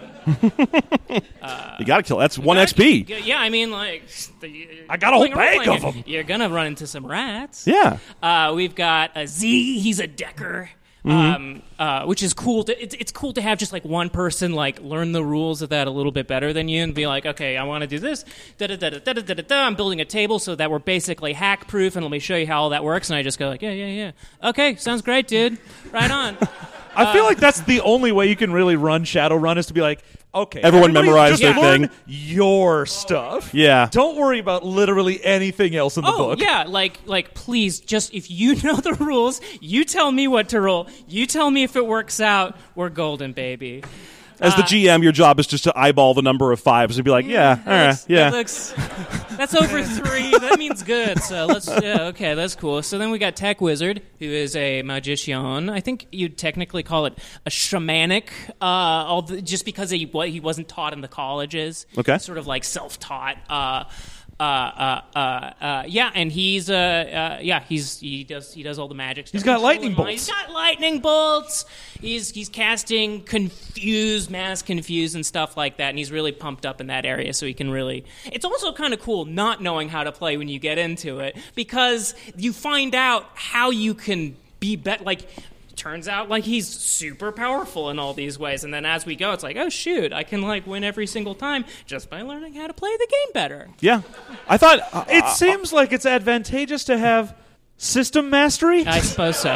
you got to kill. That's one X P. Yeah, I mean, like the, I got a whole playing role bag playing of it, 'em. You're gonna run into some rats. Yeah. Uh, we've got a Z. He's a decker, um, uh, which is cool. To, it's, it's cool to have just like one person like learn the rules of that a little bit better than you and be like, okay, I want to do this. Da da da da da da da da. I'm building a table so that we're basically hack proof, and let me show you how all that works. And I just go like, yeah, yeah, yeah. Okay, sounds great, dude. Right on. I feel like that's the only way you can really run Shadowrun is to be like, okay, Everyone everybody memorize just their learn thing. your stuff. Yeah. Don't worry about literally anything else in the Oh book. yeah, like like please, just if you know the rules, you tell me what to roll. You tell me if it works out. We're golden, baby. As the G M, your job is just to eyeball the number of fives and be like, yeah, all right, That's- yeah. That looks, that's over three. That means good. So let's. Yeah, okay, that's cool. So then we got Tech Wizard, who is a magician. I think you'd technically call it a shamanic, uh, although, just because he wa- he wasn't taught in the colleges. Okay. Sort of like self-taught. Uh, uh, uh, uh, uh, yeah, and he's uh, uh, yeah, he's he does he does all the magic stuff. He's got lightning Controlling bolts. He's got lightning bolts. He's he's casting confuse, mass confuse, and stuff like that. And he's really pumped up in that area, so he can really. It's also kind of cool not knowing how to play when you get into it because you find out how you can be better. Like. Turns out like he's super powerful in all these ways, and then as we go it's like, oh shoot, I can like win every single time just by learning how to play the game better. Yeah. I thought. Uh, It seems like it's advantageous to have system mastery. I suppose so.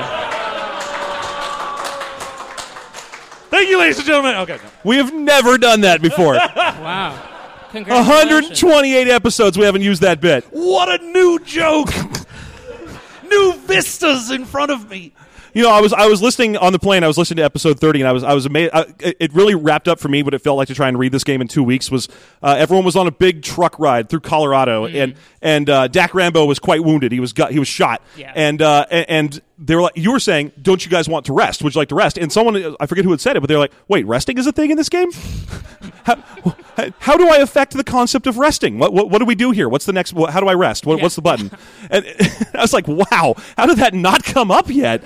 Thank you, ladies and gentlemen. Okay. no. we have never done that before. Wow. one Congratulations. hundred twenty-eight episodes we haven't used that bit. What a new joke. New vistas in front of me. You know, I was I was listening on the plane. I was listening to episode thirty, and I was I was amazed. I, it really wrapped up for me what it felt like to try and read this game in two weeks. Was uh, everyone was on a big truck ride through Colorado, mm. and and uh, Dak Rambo was quite wounded. He was got, he was shot, yeah. and uh, and they were like, you were saying, don't you guys want to rest? Would you like to rest? And someone, I forget who had said it, but they're like, wait, resting is a thing in this game? how, how do I affect the concept of resting? What, what what do we do here? What's the next? How do I rest? What, yeah. What's the button? And I was like, wow, how did that not come up yet?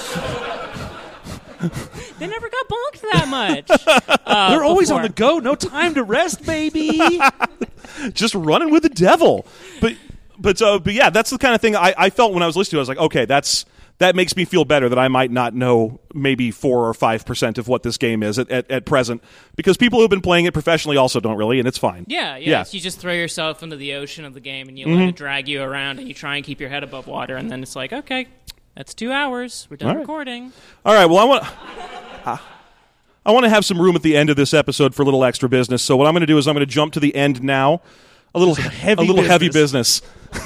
They never got bonked that much. Uh, They're always before. on the go. No time to rest, baby. Just running with the devil. But but uh, but yeah, that's the kind of thing I, I felt when I was listening to it. I was like, okay, that's that makes me feel better that I might not know maybe four or five percent of what this game is at, at, at present, because people who've been playing it professionally also don't really, and it's fine. Yeah, yeah. yeah. So you just throw yourself into the ocean of the game, and you mm-hmm. let it drag you around, and you try and keep your head above water, and then it's like, okay, that's two hours. We're done All right. recording. All right. Well, I want. Uh, I want to have some room at the end of this episode for a little extra business. So what I'm going to do is I'm going to jump to the end now. A little heavy, a little business. heavy business.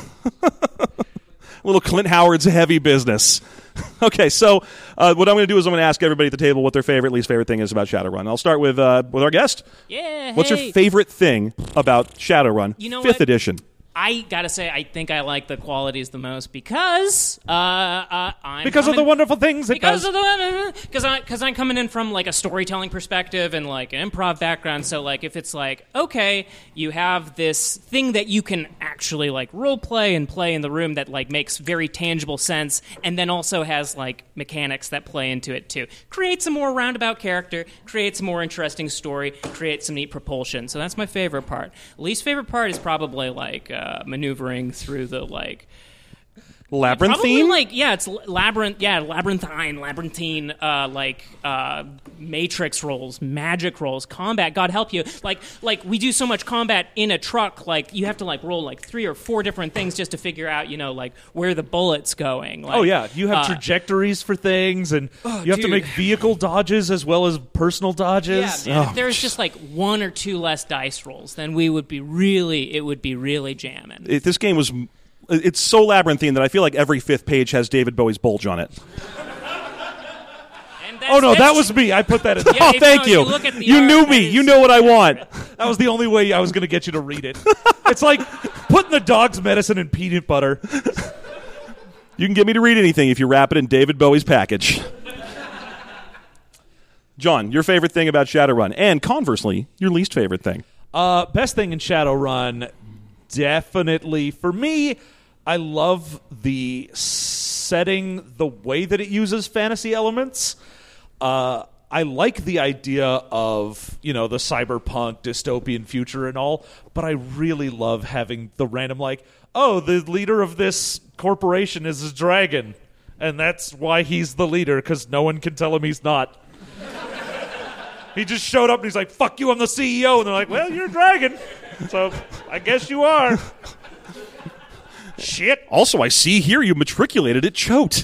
A little Clint Howard's heavy business. Okay, so uh, what I'm going to do is I'm going to ask everybody at the table what their favorite, least favorite thing is about Shadowrun. I'll start with uh, with our guest. Yeah. What's hey. your favorite thing about Shadowrun? You know Fifth what? edition. I gotta say, I think I like the qualities the most because uh, uh, I'm because coming, of the wonderful things it because does. of the because I because I'm coming in from like a storytelling perspective and like an improv background. So like if it's like okay, you have this thing that you can actually like role play and play in the room that like makes very tangible sense, and then also has like mechanics that play into it too. Create some more roundabout character, create some more interesting story, create some neat propulsion. So that's my favorite part. Least favorite part is probably like. Uh, Uh, maneuvering through the like labyrinthine, probably like yeah, it's labyrinth, yeah, labyrinthine, labyrinthine, uh, like uh, matrix rolls, magic rolls, combat. God help you, like like we do so much combat in a truck, like you have to like roll like three or four different things just to figure out, you know, like where the bullet's going. Like, oh yeah, you have uh, trajectories for things, and oh, you have dude. to make vehicle dodges as well as personal dodges. Yeah, man, Oh. if there was just like one or two less dice rolls, then we would be really, it would be really jamming. If this game was. It's so labyrinthine that I feel like every fifth page has David Bowie's Bulge on it. Oh no, that was me. I put that in. Yeah, oh, if, thank you. you. Know, you, look at the you art, knew me. is, You know what I want. That was the only way I was going to get you to read it. It's like putting the dog's medicine in peanut butter. You can get me to read anything if you wrap it in David Bowie's package. John, your favorite thing about Shadowrun, and conversely, your least favorite thing. Uh, best thing in Shadowrun, definitely for me. I love the setting, the way that it uses fantasy elements. Uh, I like the idea of, you know, the cyberpunk dystopian future and all, but I really love having the random, like, oh, the leader of this corporation is a dragon, and that's why he's the leader, because no one can tell him he's not. He just showed up and he's like, fuck you, I'm the C E O. And they're like, well, you're a dragon, so I guess you are. Shit. Also, I see here you matriculated at Choate.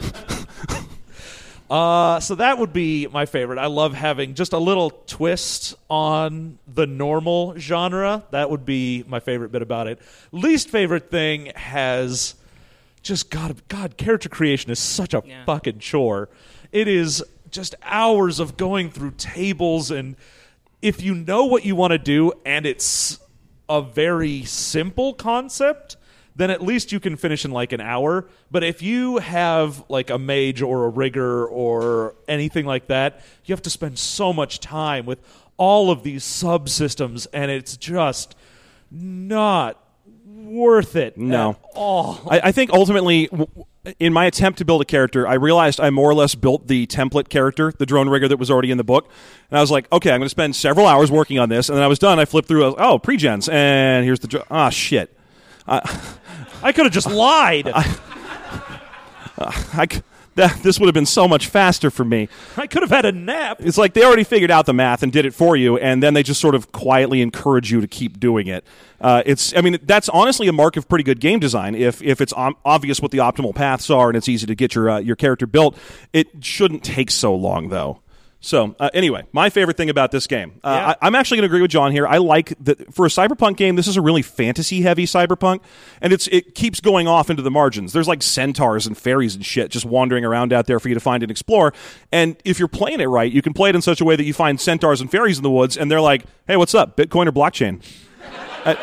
uh, so that would be my favorite. I love having just a little twist on the normal genre. That would be my favorite bit about it. Least favorite thing has just, God, God character creation is such a yeah. fucking chore. It is just hours of going through tables, and if you know what you want to do and it's a very simple concept, then at least you can finish in like an hour. But if you have like a mage or a rigger or anything like that, you have to spend so much time with all of these subsystems, and it's just not worth it No. at all. I, I think ultimately, w- in my attempt to build a character, I realized I more or less built the template character, the drone rigger that was already in the book. And I was like, okay, I'm going to spend several hours working on this. And then I was done. I flipped through, I was, oh, pre-gens. And here's the... Dr- ah, shit. I could have just lied. I, uh, I, that, this would have been so much faster for me. I could have had a nap. It's like they already figured out the math and did it for you, and then they just sort of quietly encourage you to keep doing it. Uh, it's, I mean, that's honestly a mark of pretty good game design. If if it's om- obvious what the optimal paths are and it's easy to get your uh, your character built, it shouldn't take so long, though. So, uh, anyway, my favorite thing about this game, uh, Yeah. I, I'm actually going to agree with John here. I like that for a cyberpunk game, this is a really fantasy-heavy cyberpunk, and it's it keeps going off into the margins. There's like centaurs and fairies and shit just wandering around out there for you to find and explore. And if you're playing it right, you can play it in such a way that you find centaurs and fairies in the woods, and they're like, hey, what's up, Bitcoin or blockchain? uh,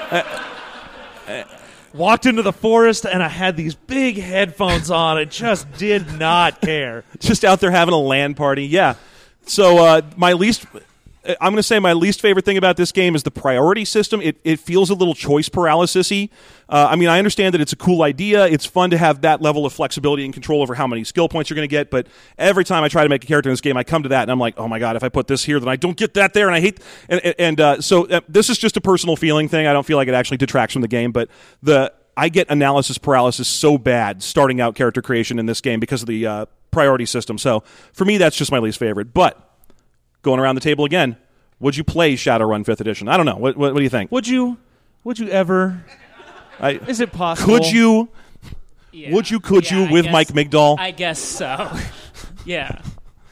uh, Walked into the forest, and I had these big headphones on and just did not care. just out there having a LAN party, yeah. So uh, my least, I'm going to say my least favorite thing about this game is the priority system. It it feels a little choice paralysis-y. Uh, I mean, I understand that it's a cool idea. It's fun to have that level of flexibility and control over how many skill points you're going to get. But every time I try to make a character in this game, I come to that and I'm like, oh my god, if I put this here, then I don't get that there, and I hate. And and uh, so uh, this is just a personal feeling thing. I don't feel like it actually detracts from the game, but the I get analysis paralysis so bad starting out character creation in this game because of the uh, priority system. So for me, that's just my least favorite. But going around the table again, would you play Shadowrun fifth Edition? I don't know. What, what, what do you think? Would you? Would you ever? I, Is it possible? Could you? Yeah. Would you? Could Yeah, you I with guess- Mike Migdal? I guess so. Yeah.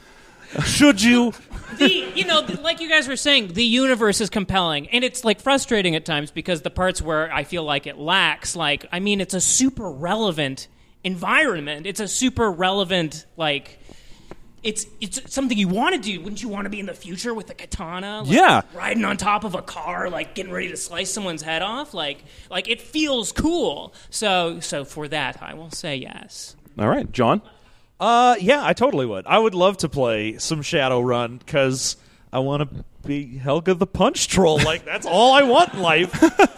Should you? The, you know, th- like you guys were saying, the universe is compelling, and it's like frustrating at times because the parts where I feel like it lacks, like, I mean, it's a super relevant environment. It's a super relevant, like, it's it's something you want to do. Wouldn't you want to be in the future with a katana? Like, Yeah. riding on top of a car, like getting ready to slice someone's head off. Like, like it feels cool. So, so for that, I will say yes. All right, John. Uh, yeah, I totally would. I would love to play some Shadowrun because I want to be Helga the Punch Troll. Like, that's all I want in life.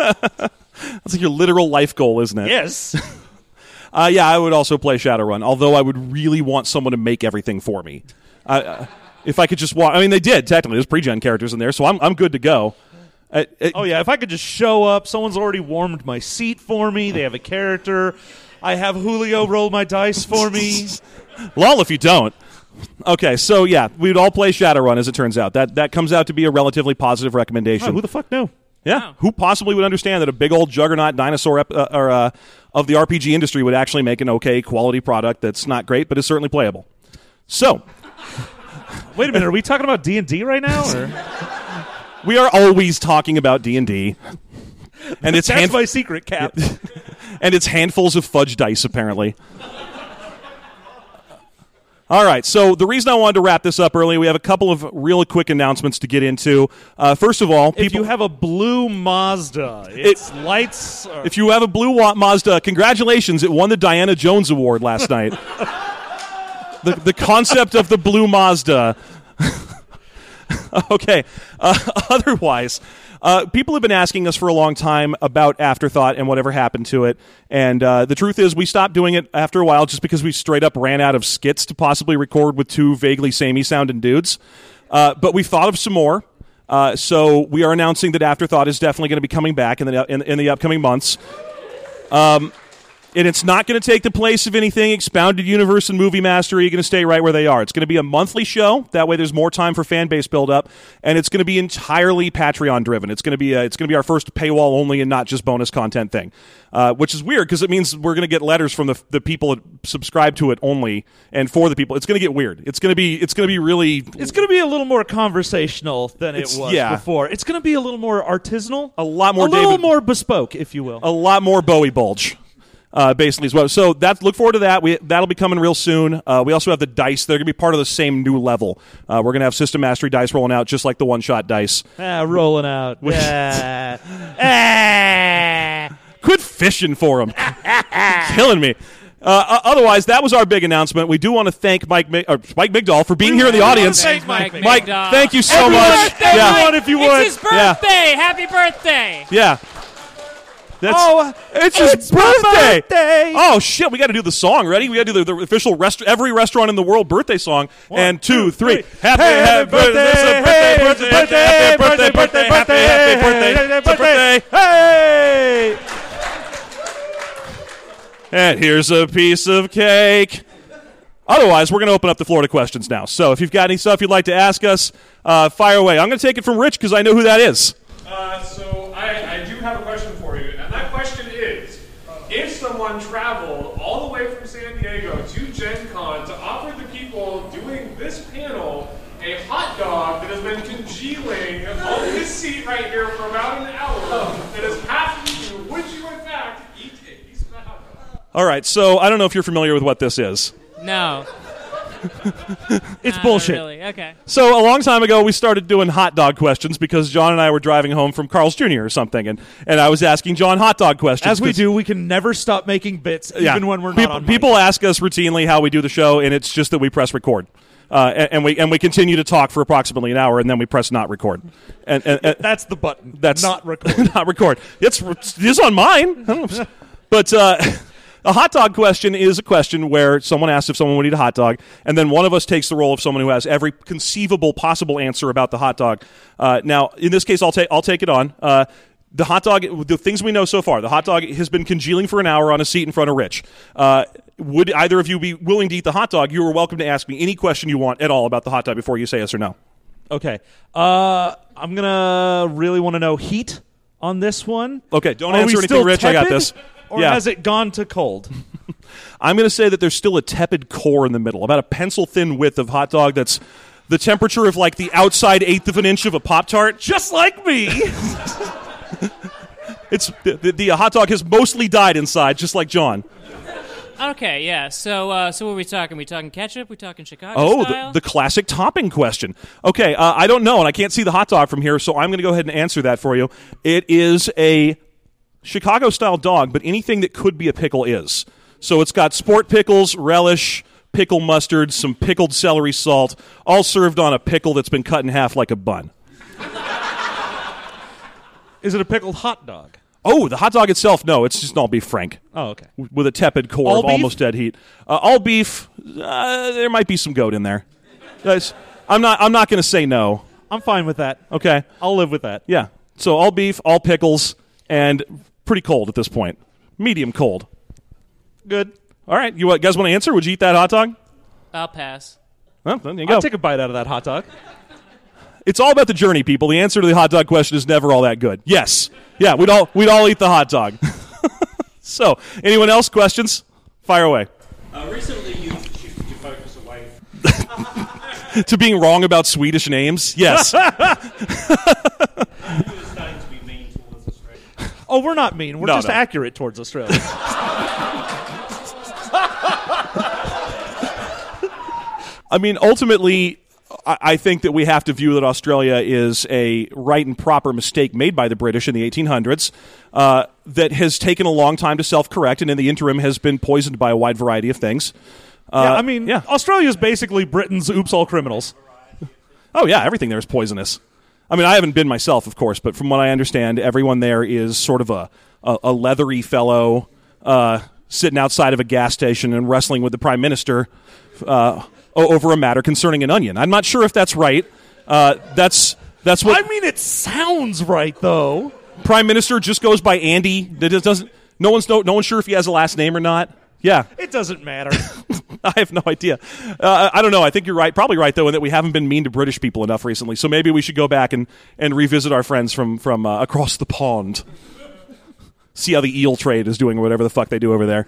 That's like your literal life goal, isn't it? Yes. Uh, yeah, I would also play Shadowrun, although I would really want someone to make everything for me. Uh, uh, if I could just walk... I mean, they did, technically. There's pre-gen characters in there, so I'm I'm good to go. Uh, it, Oh, yeah, if I could just show up, someone's already warmed my seat for me, they have a character, I have Julio roll my dice for me. Lol, if you don't. Okay, so yeah, we'd all play Shadowrun, as it turns out. That that comes out to be a relatively positive recommendation. Oh, who the fuck knew? Yeah, Wow. who possibly would understand that a big old juggernaut dinosaur ep- uh, or, uh, of the R P G industry would actually make an okay quality product that's not great, but is certainly playable. So, Wait a minute, are we talking about D and D right now? Or? we are always talking about D and D. And it's That's hand- my secret, Cap. and it's handfuls of fudge dice, apparently. All right, so the reason I wanted to wrap this up early, we have a couple of real quick announcements to get into. Uh, first of all, If people, you have a blue Mazda, its lights are... if you have a blue Wa- Mazda, congratulations, it won the Diana Jones Award last night. the the concept of the blue Mazda. Okay. Uh, otherwise, uh, people have been asking us for a long time about Afterthought and whatever happened to it. And uh, the truth is we stopped doing it after a while just because we straight up ran out of skits to possibly record with two vaguely samey sounding dudes. Uh, but we've thought of some more. Uh, so we are announcing that Afterthought is definitely going to be coming back in the, in, in the upcoming months. Um, and it's not going to take the place of anything Expounded Universe and Movie Mastery. You're going to stay right where they are. It's going to be a monthly show. That way there's more time for fan base build-up. And it's going to be entirely Patreon-driven. It's going to be a, it's going to be our first paywall-only and not just bonus content thing. Uh, which is weird because it means we're going to get letters from the the people that subscribe to it only and for the people. It's going to get weird. It's going to be it's going to be really... It's going to be a little more conversational than It's- it was yeah. before. It's going to be a little more artisanal. A lot more A little David- more bespoke, if you will. a lot more Bowie Bulge, uh, basically as well. So that look forward to that. We that'll be coming real soon. Uh, we also have the dice. They're going to be part of the same new level. Uh, we're going to have System Mastery dice rolling out just like the one shot dice. Ah, rolling out. Yeah. Ah. Quit fishing for them. Killing me. Uh, otherwise, that was our big announcement. We do want to thank Mike Mi- or Mike Migdal for being here in the wanna audience. thank Mike Mike, Migdal. thank you so Everyone, much. thank Yeah, everyone if you would. It's his Yeah. birthday! Happy birthday! yeah. That's, Oh, it's his it's my birthday. birthday. Oh shit! We got to do the song. Ready? We got to do the, the official rest- every restaurant in the world birthday song. and two, two, three. three. Happy, Hey, happy birthday, birthday, birthday, birthday, happy birthday, birthday, happy, happy birthday, it's a birthday. Hey! And here's a piece of cake. Otherwise, we're going to open up the floor to questions now. So if you've got any stuff you'd like to ask us, uh, fire away. I'm going to take it from Rich because I know who that is. Uh, so I, I do have a question for you, and that question is, if someone traveled all the way from San Diego to Gen Con to offer the people doing this panel a hot dog that has been congealing on this seat right here for about an hour that is half eaten, would you in fact eat a piece of that hot dog? All right, so I don't know if you're familiar with what this is. No. It's Not bullshit. Really. Okay. So a long time ago, we started doing hot dog questions because John and I were driving home from Carl's Junior or something, and, and I was asking John hot dog questions. As we 'cause- do, we can never stop making bits, yeah, even when we're people, not on mic. people ask us routinely how we do the show, and it's just that we press record. Uh, and, and we and we continue to talk for approximately an hour, and then we press not record. And, and, and That's the button. that's not record. not record. It's it's on mine. I don't know. But uh, a hot dog question is a question where someone asks if someone would eat a hot dog, and then one of us takes the role of someone who has every conceivable possible answer about the hot dog. Uh, now, in this case, I'll take I'll take it on. Uh, the hot dog, the things we know so far, the hot dog has been congealing for an hour on a seat in front of Rich. Uh, would either of you be willing to eat the hot dog? You are welcome to ask me any question you want at all about the hot dog before you say yes or no. Okay. Uh, I'm going to really want to know heat on this one. Okay, don't Are answer we anything, still Rich. I got tepid, this. Or Yeah. has it gone to cold? I'm going to say that there's still a tepid core in the middle, about a pencil-thin width of hot dog that's the temperature of like the outside eighth of an inch of a Pop-Tart. Just like me. It's the, the, the hot dog has mostly died inside, just like John. Okay, yeah. So, uh, so what are we talking? we talking ketchup? we talking Chicago Oh, style? the, the classic topping question. Okay, uh, I don't know, and I can't see the hot dog from here, so I'm going to go ahead and answer that for you. It is a Chicago-style dog, but anything that could be a pickle is. So it's got sport pickles, relish, pickle mustard, some pickled celery salt, all served on a pickle that's been cut in half like a bun. Is it a pickled hot dog? Oh, the hot dog itself, no, it's just an all-beef frank. Oh, okay. With a tepid core All of beef? almost dead heat. Uh, all beef, uh, there might be some goat in there. Guys, I'm not I'm not going to say no. I'm fine with that. Okay. I'll live with that. Yeah. So all beef, all pickles, and pretty cold at this point. Medium cold. Good. All right. You guys want to answer? Would you eat that hot dog? I'll pass. Well, there you go. I'll take a bite out of that hot dog. It's all about the journey, people. The answer to the hot dog question is never all that good. Yes. Yeah, we'd all we'd all eat the hot dog. So, anyone else? Questions? Fire away. Uh, recently, you shifted your focus away. To being wrong about Swedish names? Yes. You're starting to be mean towards Australia. Oh, we're not mean. We're No, just no. accurate towards Australia. I mean, ultimately, I I think that we have to view that Australia is a right and proper mistake made by the British in the eighteen hundreds uh, that has taken a long time to self-correct, and in the interim has been poisoned by a wide variety of things. Uh, yeah, I mean, yeah. Australia is basically Britain's Oops All Criminals. Oh, yeah, everything there is poisonous. I mean, I haven't been myself, of course, but from what I understand, everyone there is sort of a, a, a leathery fellow uh, sitting outside of a gas station and wrestling with the Prime Minister uh, o- over a matter concerning an onion. I'm not sure if that's right. Uh, that's that's what I mean, it sounds right, though. Prime Minister just goes by Andy. That just doesn't. No one's no, no one's sure if he has a last name or not. Yeah, It doesn't matter. I have no idea. Uh, I don't know. I think you're right. Probably right though, in that we haven't been mean to British people enough recently. So maybe we should go back and, and revisit our friends from from uh, across the pond. See how the eel trade is doing, or whatever the fuck they do over there.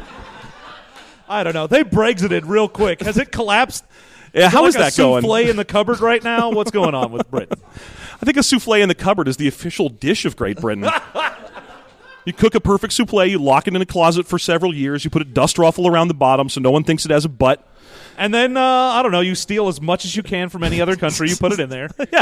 I don't know. They Brexited real quick. Has it collapsed? Yeah, how like is a that going? souffle in the cupboard right now? What's going on with Britain? I think a souffle in the cupboard is the official dish of Great Britain. You cook a perfect souffle, you lock it in a closet for several years, you put a dust ruffle around the bottom so no one thinks it has a butt. And then, uh, I don't know, you steal as much as you can from any other country, you put it in there. Yeah.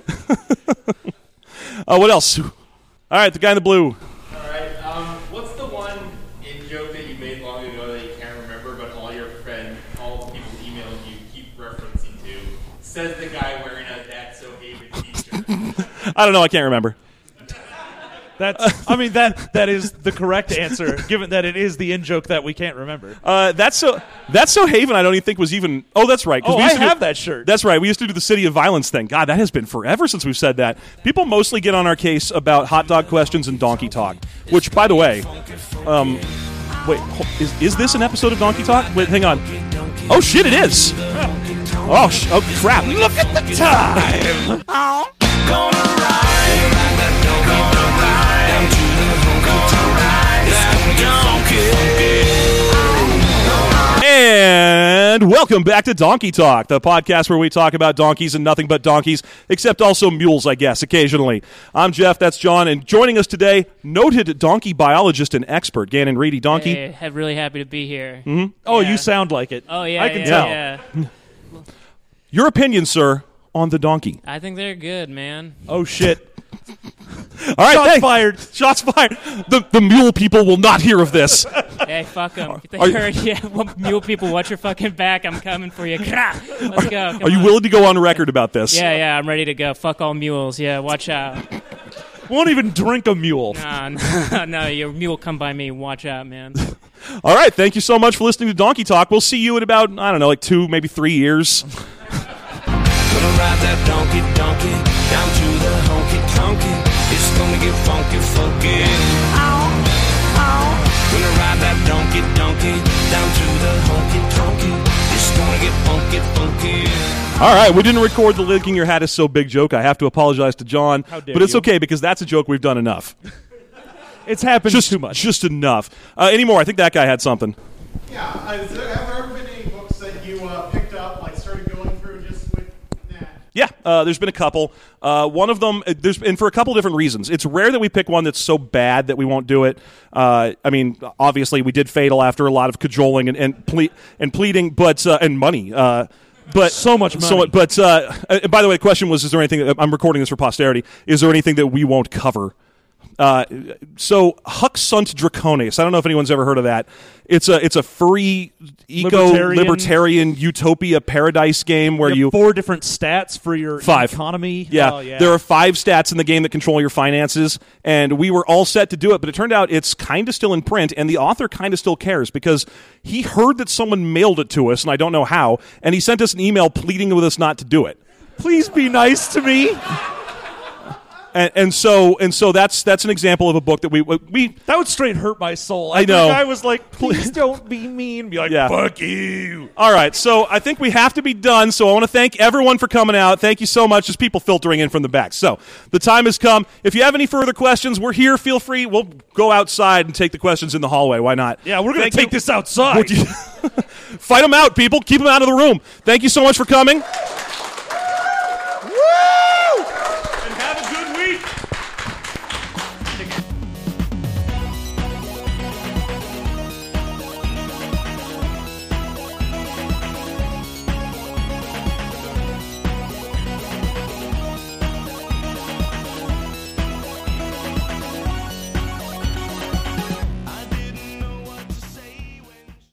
uh, what else? All right, the guy in the blue. All right. Um, what's the one in joke that you made long ago that you can't remember, but all your friends, all the people emailing you keep referencing to? Says the guy wearing a "That's So Haven" t-shirt. I don't know, I can't remember. That's, I mean, that that is the correct answer, given that it is the in-joke that we can't remember. Uh, that's so. That's so Haven. I don't even think was even. Oh, that's right. 'cause Oh, we I used to do- have that shirt. That's right. We used to do the City of Violence thing. God, that has been forever since we've said that. People mostly get on our case about hot dog questions and donkey talk. Which, by the way, um, wait, ho- is is this an episode of Donkey Talk? Wait, hang on. Oh shit, it is. Oh, sh- oh crap! Look at the time. And And welcome back to Donkey Talk, the podcast where we talk about donkeys and nothing but donkeys, except also mules, I guess, occasionally. I'm Jeff, that's John, and joining us today, noted donkey biologist and expert, Gannon Reedy. Donkey. Hey, I'm really happy to be here. Mm-hmm. Oh, Yeah. you sound like it. Oh, yeah, I can yeah, tell. yeah. Your opinion, sir, on the donkey. I think they're good, man. Oh, shit. All right, Shots thanks. fired. Shots fired. The, the mule people will not hear of this. Hey, fuck them. If they Are you- heard, yeah, well, mule people, watch your fucking back. I'm coming for you. Krah! Let's go. Come Are you on. willing to go on record about this? Yeah, yeah, I'm ready to go. Fuck all mules. Yeah, watch out. Won't even drink a mule. Nah, no, no, your mule come by me. Watch out, man. All right, thank you so much for listening to Donkey Talk. We'll see you in about, I don't know, like two, maybe three years. Gonna ride that donkey, donkey, down to the honky tonky. It's gonna get funky, funky. Ow, ow. Gonna ride that donkey, donkey, down to the honky tonky. It's gonna get funky, funky. All right, we didn't record the licking your hat is so big joke. I have to apologize to John, How dare but it's you. okay because that's a joke we've done enough. It's happened Just too much. Just enough. Uh, anymore, I think that guy had something. Yeah, uh, has there, have there ever been any books that you uh, picked up, like started going through just with that? Yeah, uh, there's been a couple. Uh, one of them, uh, there's and for a couple different reasons. It's rare that we pick one that's so bad that we won't do it. Uh, I mean, obviously, we did Fatal after a lot of cajoling and and, ple- and pleading, but uh, and money. Uh, but So much money. but uh, uh, by the way, the question was: is there anything? I'm recording this for posterity. Is there anything that we won't cover? Uh, so Huck Sunt Draconis. I don't know if anyone's ever heard of that. It's a it's a free eco Libertarian- libertarian utopia paradise game where You you have four different stats for your Five. economy. Yeah. Oh, yeah. There are five stats in the game that control your finances, and we were all set to do it, but it turned out it's kind of still in print, and the author kind of still cares because he heard that someone mailed it to us, and I don't know how, and he sent us an email pleading with us not to do it. Please be nice to me. And, and so and so that's that's an example of a book that we we That would straight hurt my soul. I After know. The guy was like, please don't be mean. Be like, Yeah. fuck you. All right, so I think we have to be done. So I want to thank everyone for coming out. Thank you so much. There's people filtering in from the back. So the time has come. If you have any further questions, we're here. Feel free. We'll go outside and take the questions in the hallway. Why not? Yeah, we're going Thank to take you. this outside. Fight them out, people. Keep them out of the room. Thank you so much for coming.